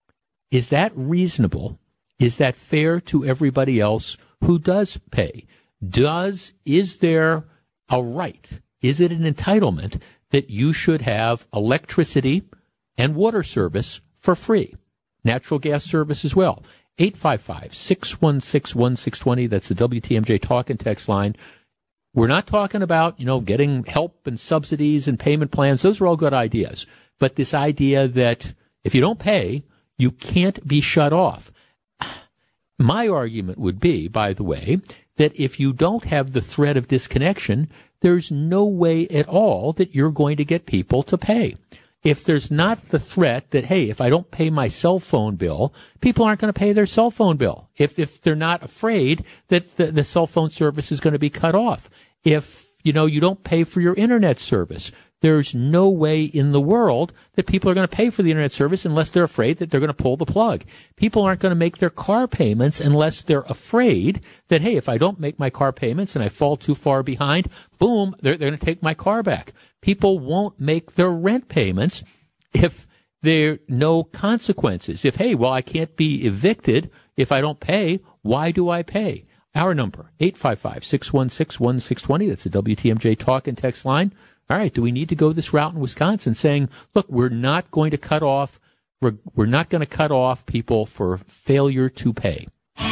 is that reasonable? Is that fair to everybody else who does pay? Does, is there a right? Is it an entitlement that you should have electricity and water service for free? Natural gas service as well. eight five five, six one six, one six two zero. That's the W T M J Talk and Text line. We're not talking about, you know, getting help and subsidies and payment plans. Those are all good ideas. But this idea that if you don't pay, you can't be shut off. My argument would be, by the way, that if you don't have the threat of disconnection, there's no way at all that you're going to get people to pay. If there's not the threat that, hey, if I don't pay my cell phone bill, people aren't going to pay their cell phone bill. If if they're not afraid that the, the cell phone service is going to be cut off. If, you know, you don't pay for your internet service, there's no way in the world that people are going to pay for the internet service unless they're afraid that they're going to pull the plug. People aren't going to make their car payments unless they're afraid that, hey, if I don't make my car payments and I fall too far behind, boom, they're, they're going to take my car back. People won't make their rent payments if there are no consequences. If, hey, well, I can't be evicted if I don't pay, why do I pay? Our number, eight five five, six one six, one six two zero. That's the W T M J Talk and Text line. All right, do we need to go this route in Wisconsin saying, look, we're not going to cut off, we're, we're not going to cut off people for failure to pay?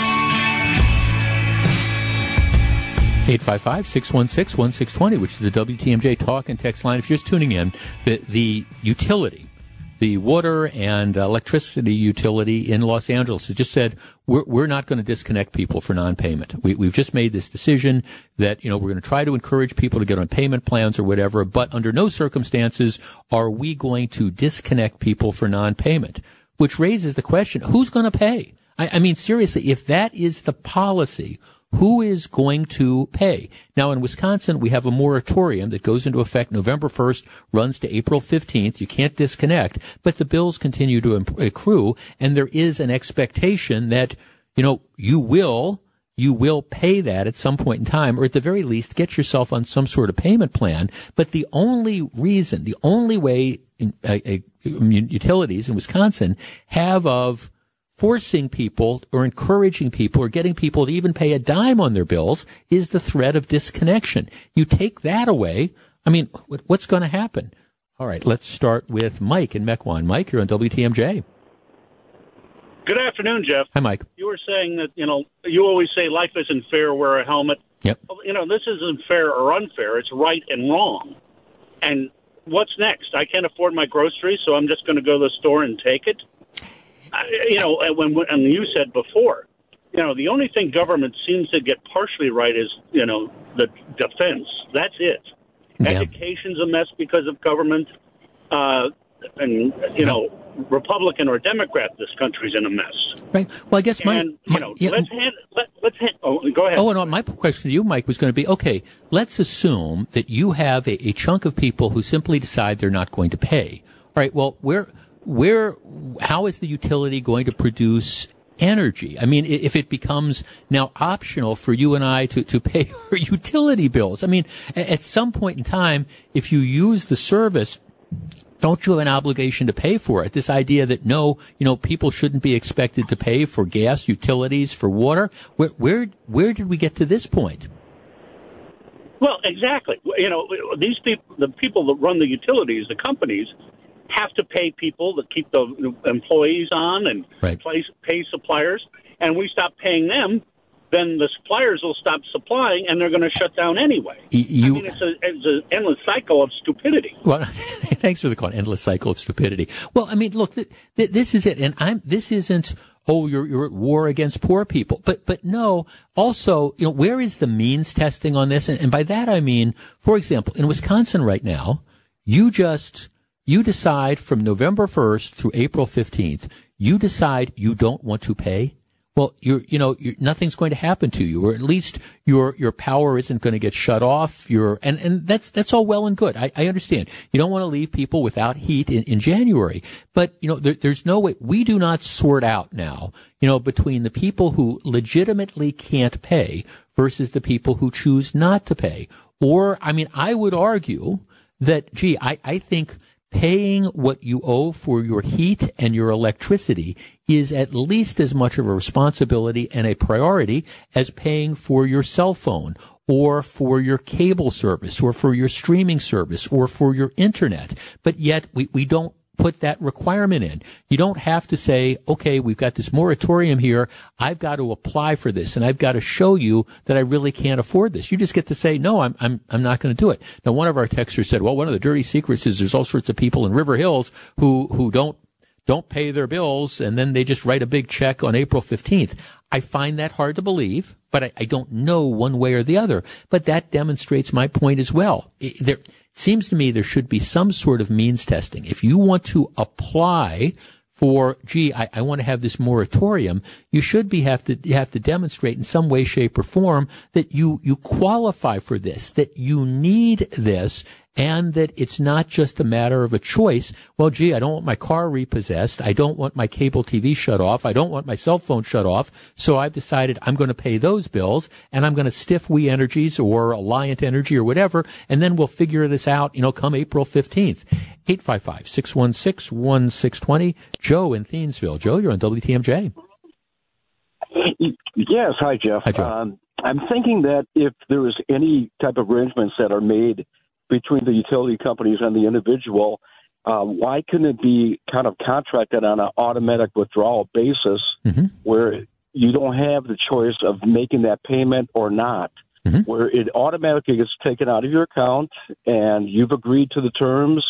eight five five, six one six, one six two zero, which is the W T M J Talk and Text line. If you're just tuning in, the, the utility the water and electricity utility in Los Angeles has just said, we're, we're not going to disconnect people for non-payment. We, we've just made this decision that, you know, we're going to try to encourage people to get on payment plans or whatever, but under no circumstances are we going to disconnect people for non-payment, which raises the question, who's going to pay? I, I mean, seriously, if that is the policy, who is going to pay? Now, in Wisconsin, we have a moratorium that goes into effect November first, runs to April fifteenth. You can't disconnect, but the bills continue to accrue, and there is an expectation that, you know, you will, you will pay that at some point in time, or at the very least, get yourself on some sort of payment plan. But the only reason, the only way in, uh, uh, utilities in Wisconsin have of forcing people or encouraging people or getting people to even pay a dime on their bills is the threat of disconnection. You take that away, I mean, what's going to happen? All right, let's start with Mike in Mequon. Mike, you're on W T M J. Good afternoon, Jeff. Hi, Mike. You were saying that, you know, you always say life isn't fair, wear a helmet. Yep. You know, this isn't fair or unfair. It's right and wrong. And what's next? I can't afford my groceries, so I'm just going to go to the store and take it. I, you know, when, when and you said before, you know, the only thing government seems to get partially right is, you know, the defense. That's it. Yeah. Education's a mess because of government. Uh, and, you know, Republican or Democrat, this country's in a mess. Right. Well, I guess my, and, my you know, yeah, let's hand, let, let's hand, oh, go ahead. Oh, and my question to you, Mike, was going to be, okay, let's assume that you have a, a chunk of people who simply decide they're not going to pay. All right. Well, where, where, how is the utility going to produce energy? I mean, if it becomes now optional for you and I to, to pay our utility bills, I mean, at some point in time, if you use the service, don't you have an obligation to pay for it? This idea that no, you know, people shouldn't be expected to pay for gas, utilities, for water. Where, where, where did we get to this point? Well, exactly. You know, these people, the people that run the utilities, the companies, have to pay people to keep the employees on and right. pay, pay suppliers, and we stop paying them, then the suppliers will stop supplying, and they're going to shut down anyway. You, I mean, it's, a, it's an endless cycle of stupidity. Well, thanks for the call. Endless cycle of stupidity. Well, I mean, look, th- th- this is it, and I'm. This isn't. Oh, you're you're at war against poor people, but but no. Also, you know, where is the means testing on this? And, and by that I mean, for example, in Wisconsin right now, you just. You decide from November first through April fifteenth, you decide you don't want to pay. Well, you're, you know, you're, nothing's going to happen to you, or at least your, your power isn't going to get shut off. Your, and, and that's, that's all well and good. I, I understand. You don't want to leave people without heat in, in January, but, you know, there, there's no way. We do not sort out now, you know, between the people who legitimately can't pay versus the people who choose not to pay. Or, I mean, I would argue that, gee, I, I think, paying what you owe for your heat and your electricity is at least as much of a responsibility and a priority as paying for your cell phone or for your cable service or for your streaming service or for your internet. But yet we, we don't put that requirement in. You don't have to say, okay, we've got this moratorium here. I've got to apply for this and I've got to show you that I really can't afford this. You just get to say, no, I'm, I'm, I'm not going to do it. Now, one of our texters said, well, one of the dirty secrets is there's all sorts of people in River Hills who, who don't, don't pay their bills and then they just write a big check on April fifteenth. I find that hard to believe, but I, I don't know one way or the other. But that demonstrates my point as well. It, there seems to me there should be some sort of means testing. If you want to apply for, gee, I, I want to have this moratorium, you should be have to you have to demonstrate in some way, shape, or form that you you qualify for this, that you need this, and that it's not just a matter of a choice. Well, gee, I don't want my car repossessed. I don't want my cable T V shut off. I don't want my cell phone shut off. So I've decided I'm going to pay those bills, and I'm going to stiff We Energies or Alliant Energy or whatever, and then we'll figure this out, you know, come April fifteenth. eight five five, six one six, one six two zero. Joe in Thiensville. Joe, you're on W T M J. Yes. Hi, Jeff. Hi, Joe. Um, I'm thinking that if there is any type of arrangements that are made between the utility companies and the individual, uh, why couldn't it be kind of contracted on an automatic withdrawal basis mm-hmm. where you don't have the choice of making that payment or not, mm-hmm. where it automatically gets taken out of your account and you've agreed to the terms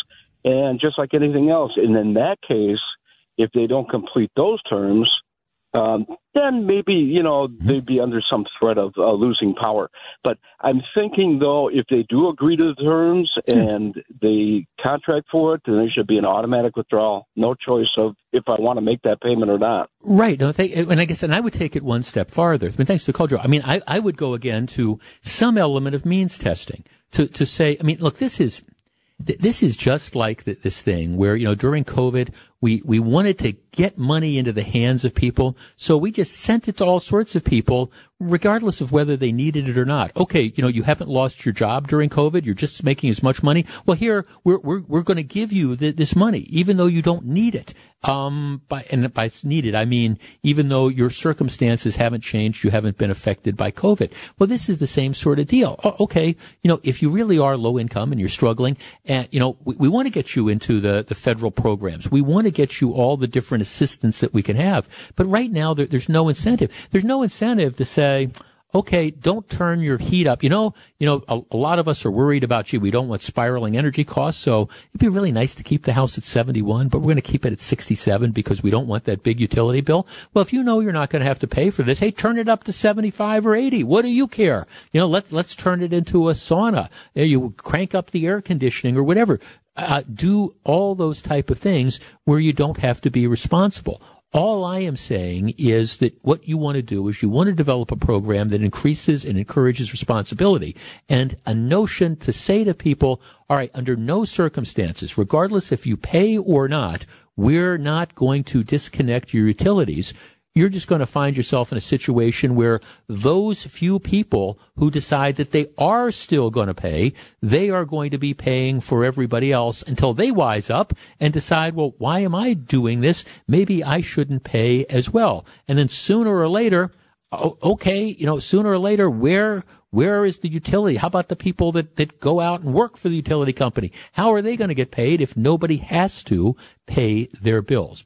And just like anything else, and in that case, if they don't complete those terms, um, then maybe, you know, they'd be under some threat of uh, losing power. But I'm thinking, though, if they do agree to the terms and they contract for it, then there should be an automatic withdrawal. No choice of if I want to make that payment or not. Right. No, th- and I guess, and I would take it one step farther. I mean, thanks to the call, Joe. I mean, I, I would go again to some element of means testing to, to say, I mean, look, this is, this is just like this thing where, you know, during COVID, we, we wanted to get money into the hands of people. So we just sent it to all sorts of people, regardless of whether they needed it or not. Okay, you know, you haven't lost your job during COVID. You're just making as much money. Well, here, we're, we're, we're going to give you the, this money, even though you don't need it. Um, by, and by needed, I mean, even though your circumstances haven't changed, you haven't been affected by COVID. Well, this is the same sort of deal. Oh, okay. You know, if you really are low income and you're struggling, and, you know, we, we want to get you into the, the federal programs. We want to get you all the different assistance that we can have. But right now, there, there's no incentive. There's no incentive to say, okay, don't turn your heat up. You know, you know, a, a lot of us are worried about, gee, we don't want spiraling energy costs. So it'd be really nice to keep the house at seventy-one, but we're going to keep it at sixty-seven because we don't want that big utility bill. Well, if you know you're not going to have to pay for this, hey, turn it up to seventy-five or eighty. What do you care? You know, let's, let's turn it into a sauna. You crank up the air conditioning or whatever. Uh, do all those type of things where you don't have to be responsible. All I am saying is that what you want to do is you want to develop a program that increases and encourages responsibility, and a notion to say to people, all right, under no circumstances, regardless if you pay or not, we're not going to disconnect your utilities. You're just going to find yourself in a situation where those few people who decide that they are still going to pay, they are going to be paying for everybody else until they wise up and decide, well, why am I doing this? Maybe I shouldn't pay as well. And then sooner or later, okay, you know, sooner or later, where where is the utility? How about the people that, that go out and work for the utility company? How are they going to get paid if nobody has to pay their bills?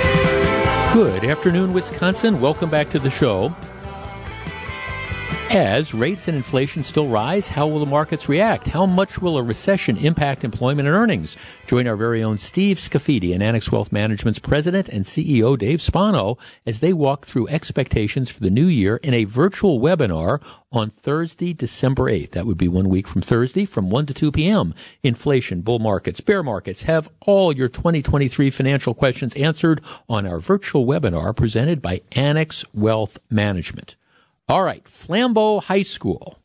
Good afternoon, Wisconsin. Welcome back to the show. As rates and inflation still rise, how will the markets react? How much will a recession impact employment and earnings? Join our very own Steve Scafidi and Annex Wealth Management's president and C E O Dave Spano as they walk through expectations for the new year in a virtual webinar on Thursday, December eighth. That would be one week from Thursday from one to two p.m. Inflation, bull markets, bear markets. Have all your twenty twenty-three financial questions answered on our virtual webinar presented by Annex Wealth Management. All right, Flambeau High School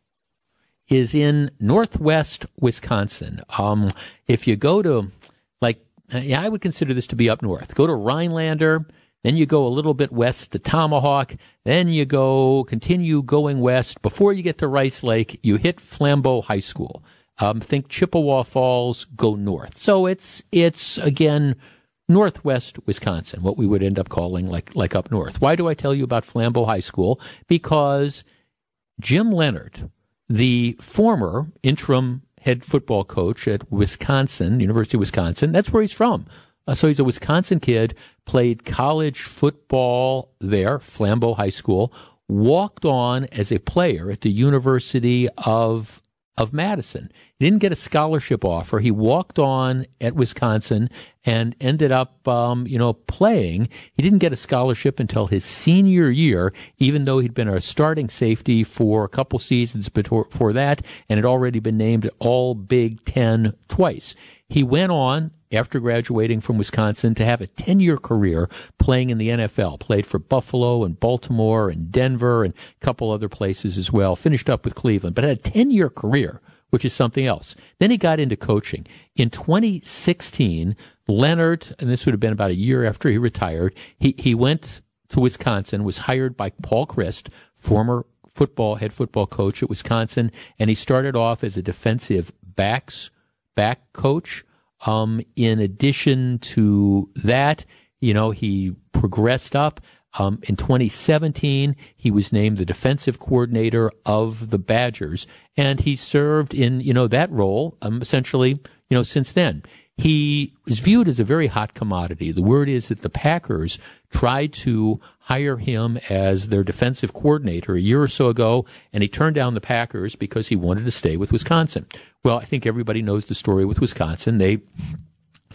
is in northwest Wisconsin. Um, if you go to, like, yeah, I would consider this to be up north. Go to Rhinelander, then you go a little bit west to Tomahawk, then you go, continue going west. Before you get to Rice Lake, you hit Flambeau High School. Um, think Chippewa Falls, go north. So it's, it's again, northwest Wisconsin, what we would end up calling like like up north. Why do I tell you about Flambeau High School? Because Jim Leonard, the former interim head football coach at Wisconsin, University of Wisconsin, that's where he's from. Uh, so he's a Wisconsin kid, played college football there, Flambeau High School, walked on as a player at the University of of Madison. He didn't get a scholarship offer. He walked on at Wisconsin and ended up, um, you know, playing. He didn't get a scholarship until his senior year, even though he'd been a starting safety for a couple seasons before that and had already been named All Big Ten twice. He went on, after graduating from Wisconsin, to have a ten-year career playing in the N F L. Played for Buffalo and Baltimore and Denver and a couple other places as well. Finished up with Cleveland, but had a ten-year career, which is something else. Then he got into coaching. In twenty sixteen, Leonard, and this would have been about a year after he retired, he, he went to Wisconsin, was hired by Paul Christ, former football head football coach at Wisconsin, and he started off as a defensive backs back coach. Um, in addition to that, you know, he progressed up. Um, in twenty seventeen, he was named the defensive coordinator of the Badgers, and he served in, you know, that role, um, essentially, you know, since then. He is viewed as a very hot commodity. The word is that the Packers tried to hire him as their defensive coordinator a year or so ago, and he turned down the Packers because he wanted to stay with Wisconsin. Well, I think everybody knows the story with Wisconsin. They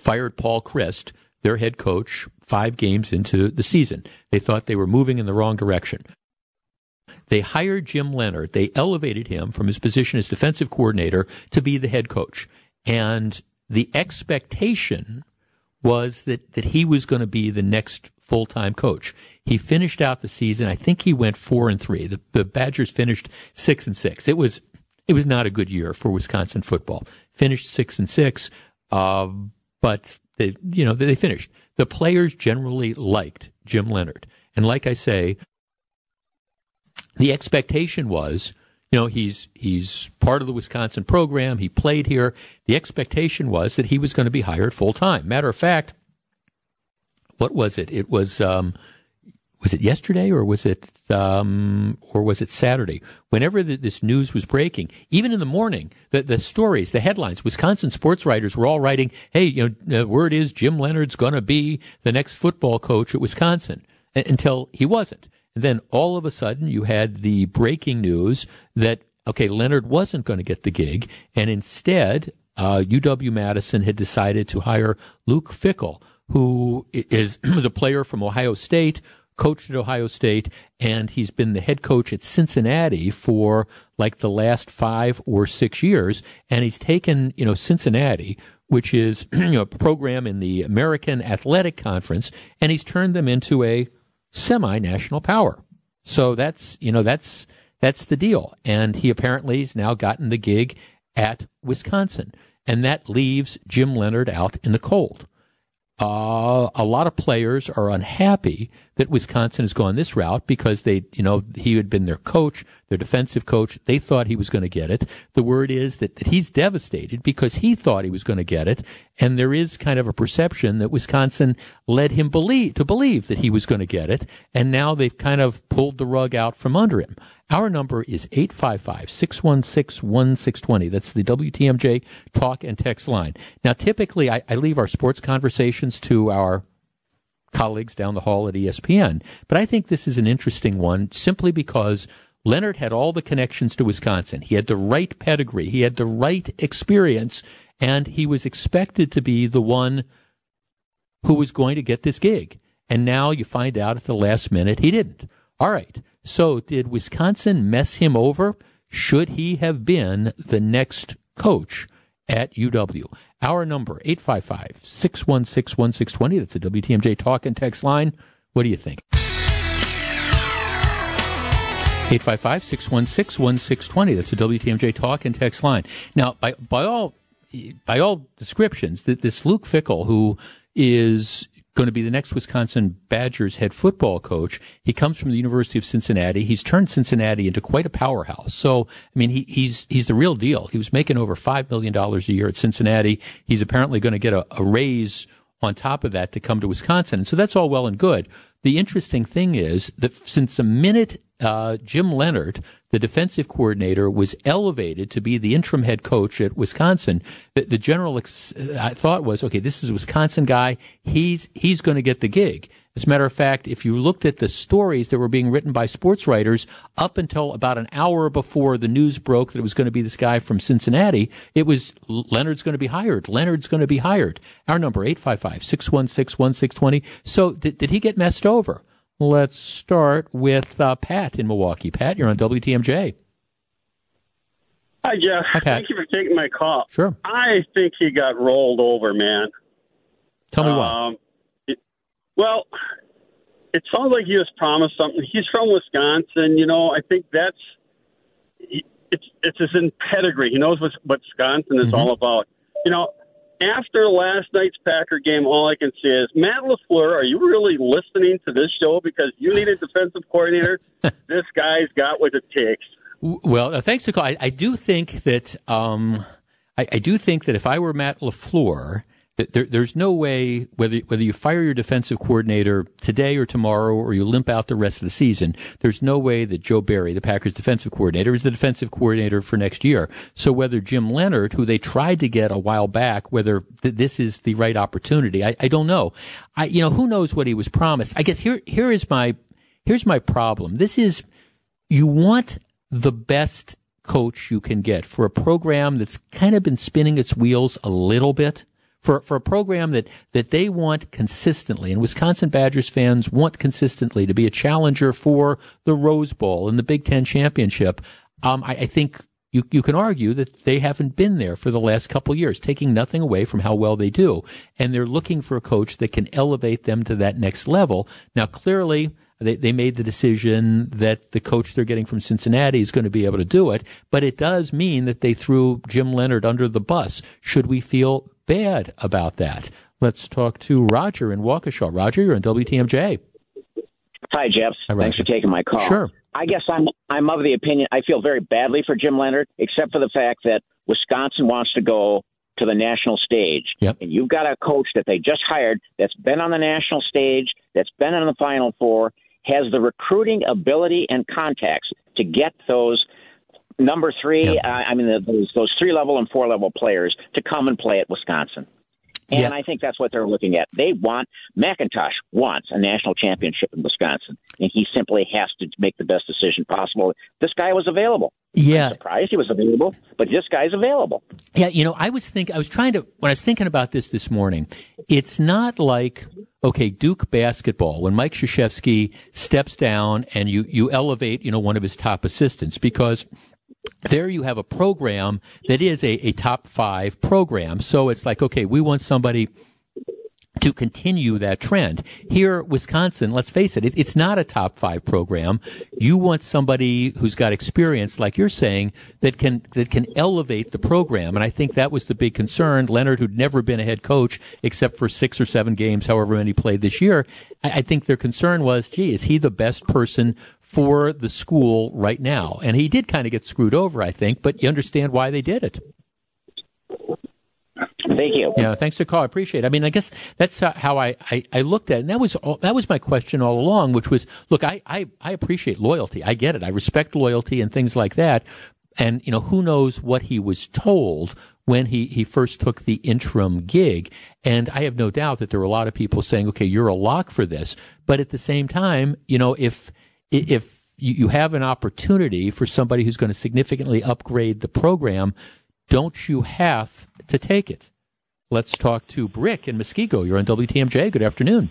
fired Paul Chryst, their head coach, five games into the season. They thought they were moving in the wrong direction. They hired Jim Leonhard. They elevated him from his position as defensive coordinator to be the head coach. And the expectation was that, that he was going to be the next full-time coach. He finished out the season. I think he went four and three. The, the Badgers finished six and six. It was it was not a good year for Wisconsin football. Finished six and six, uh, but they you know they finished. The players generally liked Jim Leonhard, and like I say, the expectation was, you know, he's he's part of the Wisconsin program. He played here. The expectation was that he was going to be hired full time. Matter of fact, what was it? It was um, was it yesterday or was it um, or was it Saturday? Whenever the, this news was breaking, even in the morning, the the stories, the headlines, Wisconsin sports writers were all writing, "Hey, you know, uh, word is Jim Leonhard's going to be the next football coach at Wisconsin," a- until he wasn't. And then all of a sudden, you had the breaking news that, okay, Leonhard wasn't going to get the gig, and instead, uh, U W-Madison had decided to hire Luke Fickell, who is was a player from Ohio State, coached at Ohio State, and he's been the head coach at Cincinnati for like the last five or six years. And he's taken, you know, Cincinnati, which is you know, a program in the American Athletic Conference, and he's turned them into a semi-national power. So that's, you know, that's, that's the deal. And he apparently has now gotten the gig at Wisconsin. And that leaves Jim Leonhard out in the cold. Uh, a lot of players are unhappy that Wisconsin has gone this route because they, you know, he had been their coach, their defensive coach. They thought he was going to get it. The word is that, that he's devastated because he thought he was going to get it. And there is kind of a perception that Wisconsin led him believe, to believe that he was going to get it. And now they've kind of pulled the rug out from under him. Our number is eight five five, six one six, one six two zero. That's the W T M J talk and text line. Now, typically, I, I leave our sports conversations to our colleagues down the hall at E S P N, but I think this is an interesting one simply because Leonhard had all the connections to Wisconsin. He had the right pedigree. He had the right experience, and he was expected to be the one who was going to get this gig. And now you find out at the last minute he didn't. All right. So did Wisconsin mess him over? Should he have been the next coach at U W? Our number, eight five five, six one six, one six two zero. That's a W T M J talk and text line. What do you think? eight five five, six one six, one six two zero. That's a W T M J talk and text line. Now, by, by all by all descriptions, that this Luke Fickell, who is going to be the next Wisconsin Badgers head football coach. He comes from the University of Cincinnati. He's turned Cincinnati into quite a powerhouse. So, I mean, he, he's he's the real deal. He was making over five million dollars a year at Cincinnati. He's apparently going to get a, a raise on top of that to come to Wisconsin. And so that's all well and good. The interesting thing is that since the minute uh, Jim Leonhard, the defensive coordinator, was elevated to be the interim head coach at Wisconsin, the, the general ex- I thought was, okay, this is a Wisconsin guy. He's he's going to get the gig. As a matter of fact, if you looked at the stories that were being written by sports writers up until about an hour before the news broke that it was going to be this guy from Cincinnati, it was Leonhard's going to be hired. Leonhard's going to be hired. Our number, eight five five, six one six, one six two zero. So did, did he get messed over? Let's start with uh, Pat in Milwaukee. Pat, you're on W T M J. Hi, Jeff. Hi, Pat. Thank you for taking my call. Sure. I think he got rolled over, man. Tell me um, why. It, well, it sounds like he was promised something. He's from Wisconsin. You know, I think that's it's it's his in pedigree. He knows what, what Wisconsin is mm-hmm. all about. You know, after last night's Packer game, all I can say is, Matt LaFleur, are you really listening to this show? Because you need a defensive coordinator. This guy's got what it takes. Well, uh, thanks for calling. I, I do think that um, I, I do think that if I were Matt LaFleur, that there, there's no way, whether whether you fire your defensive coordinator today or tomorrow or you limp out the rest of the season, there's no way that Joe Barry, the Packers defensive coordinator, is the defensive coordinator for next year. So whether Jim Leonhard, who they tried to get a while back, whether th- this is the right opportunity, I, I don't know. I, you know, who knows what he was promised? I guess here here is my here's my problem. This is, you want the best coach you can get for a program that's kind of been spinning its wheels a little bit for for a program that that they want consistently, and Wisconsin Badgers fans want consistently to be a challenger for the Rose Bowl and the Big Ten championship. Um, I, I think you you can argue that they haven't been there for the last couple of years, taking nothing away from how well they do, and they're looking for a coach that can elevate them to that next level. Now, clearly, They, they made the decision that the coach they're getting from Cincinnati is going to be able to do it, but it does mean that they threw Jim Leonhard under the bus. Should we feel bad about that? Let's talk to Roger in Waukesha. Roger, you're on W T M J. Hi, Jeff. Hi, Thanks for taking my call. Sure. I guess I'm I'm of the opinion I feel very badly for Jim Leonhard, except for the fact that Wisconsin wants to go to the national stage. Yep. And you've got a coach that they just hired that's been on the national stage, that's been in the Final Four, has the recruiting ability and contacts to get those number three, yep. uh, I mean, the, those, those three-level and four-level players to come and play at Wisconsin. And yeah. I think that's what they're looking at. They want, McIntosh wants a national championship in Wisconsin, and he simply has to make the best decision possible. This guy was available. Yeah. I'm surprised he was available, but this guy's available. Yeah, you know, I was think I was trying to, when I was thinking about this this morning, it's not like, okay, Duke basketball, when Mike Krzyzewski steps down and you, you elevate, you know, one of his top assistants, because there you have a program that is a, a top five program. So it's like, okay, we want somebody to continue that trend. Here, Wisconsin, let's face it, it, it's not a top five program. You want somebody who's got experience, like you're saying, that can that can elevate the program. And I think that was the big concern. Leonhard, who'd never been a head coach except for six or seven games, however many played this year, I, I think their concern was, gee, is he the best person for the school right now? And he did kind of get screwed over, I think, but you understand why they did it. Thank you. Yeah, thanks for the call. I appreciate it. I mean, I guess that's how I, I, I looked at it. And that was all, that was my question all along, which was, look, I, I, I appreciate loyalty. I get it. I respect loyalty and things like that. And, you know, who knows what he was told when he, he first took the interim gig. And I have no doubt that there were a lot of people saying, okay, you're a lock for this. But at the same time, you know, if, if you, you have an opportunity for somebody who's going to significantly upgrade the program, don't you have to take it? Let's talk to Brick in Muskego. You're on W T M J. Good afternoon.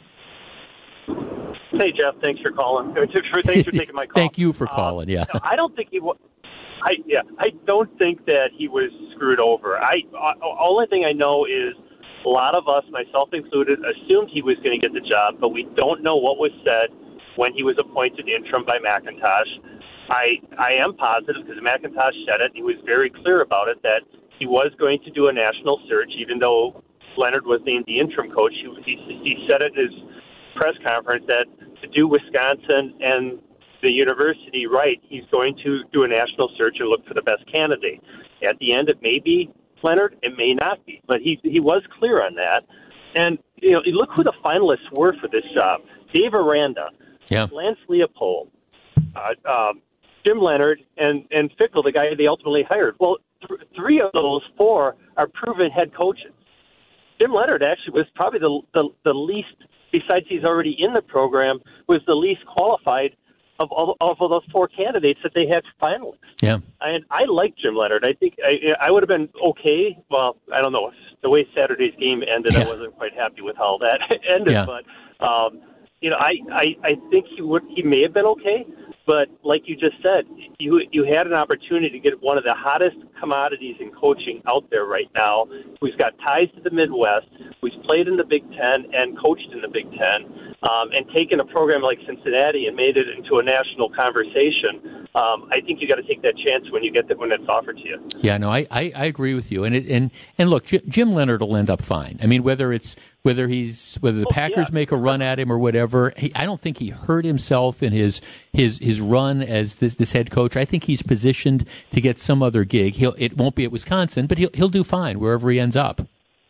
Hey, Jeff. Thanks for calling. Thanks for taking my call. Thank you for calling. Uh, yeah. I don't think he was. I yeah. I don't think that he was screwed over. I uh, only thing I know is a lot of us, myself included, assumed he was going to get the job, but we don't know what was said when he was appointed interim by McIntosh. I I am positive because McIntosh said it. He was very clear about it that he was going to do a national search, even though Leonhard was named the interim coach. He, he, he said it in his press conference that to do Wisconsin and the university right, he's going to do a national search and look for the best candidate. At the end, it may be Leonhard, it may not be, but he he was clear on that. And you know, look who the finalists were for this job: Dave Aranda, yeah. Lance Leopold, uh, um, Jim Leonhard, and and Fickle, the guy they ultimately hired. Well, th- three of those four are proven head coaches. Jim Leonhard actually was probably the, the the least, besides he's already in the program, was the least qualified of of, of those four candidates that they had finalists. Yeah, and I like Jim Leonhard. I think I I would have been okay. Well, I don't know the way Saturday's game ended. Yeah. I wasn't quite happy with how that ended, yeah. but um, you know, I, I I think he would he may have been okay. But like you just said, you you had an opportunity to get one of the hottest commodities in coaching out there right now, who's got ties to the Midwest, who's played in the Big Ten and coached in the Big Ten, um, and taken a program like Cincinnati and made it into a national conversation. Um, I think you got to take that chance when you get that when it's offered to you. Yeah, no, I, I, I agree with you. And it, and and look, J- Jim Leonhard will end up fine. I mean, whether it's whether he's whether the oh, Packers yeah. make a run at him or whatever, he, I don't think he hurt himself in his his his run as this this head coach. I think he's positioned to get some other gig. He'll it won't be at Wisconsin, but he'll he'll do fine wherever he ends up.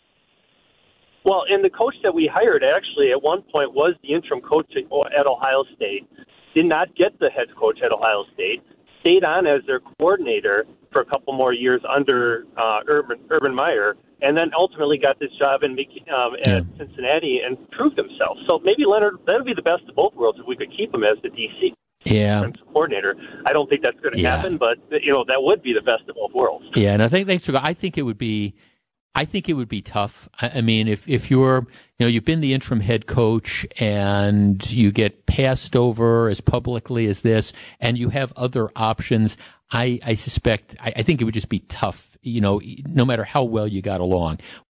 Well, and the coach that we hired actually at one point was the interim coach at Ohio State. Did not get the head coach at Ohio State. Stayed on as their coordinator for a couple more years under uh, Urban Urban Meyer, and then ultimately got this job in um, at yeah. Cincinnati and proved himself. So maybe Leonhard, that would be the best of both worlds if we could keep him as the D C yeah. coordinator. I don't think that's going to yeah. happen, but you know that would be the best of both worlds. Yeah, and I think thanks for. I think it would be. I think it would be tough. I, I mean, if, if you're, you know, you've been the interim head coach and you get passed over as publicly as this and you have other options, I, I suspect, I, I think it would just be tough, you know, no matter how well you got along.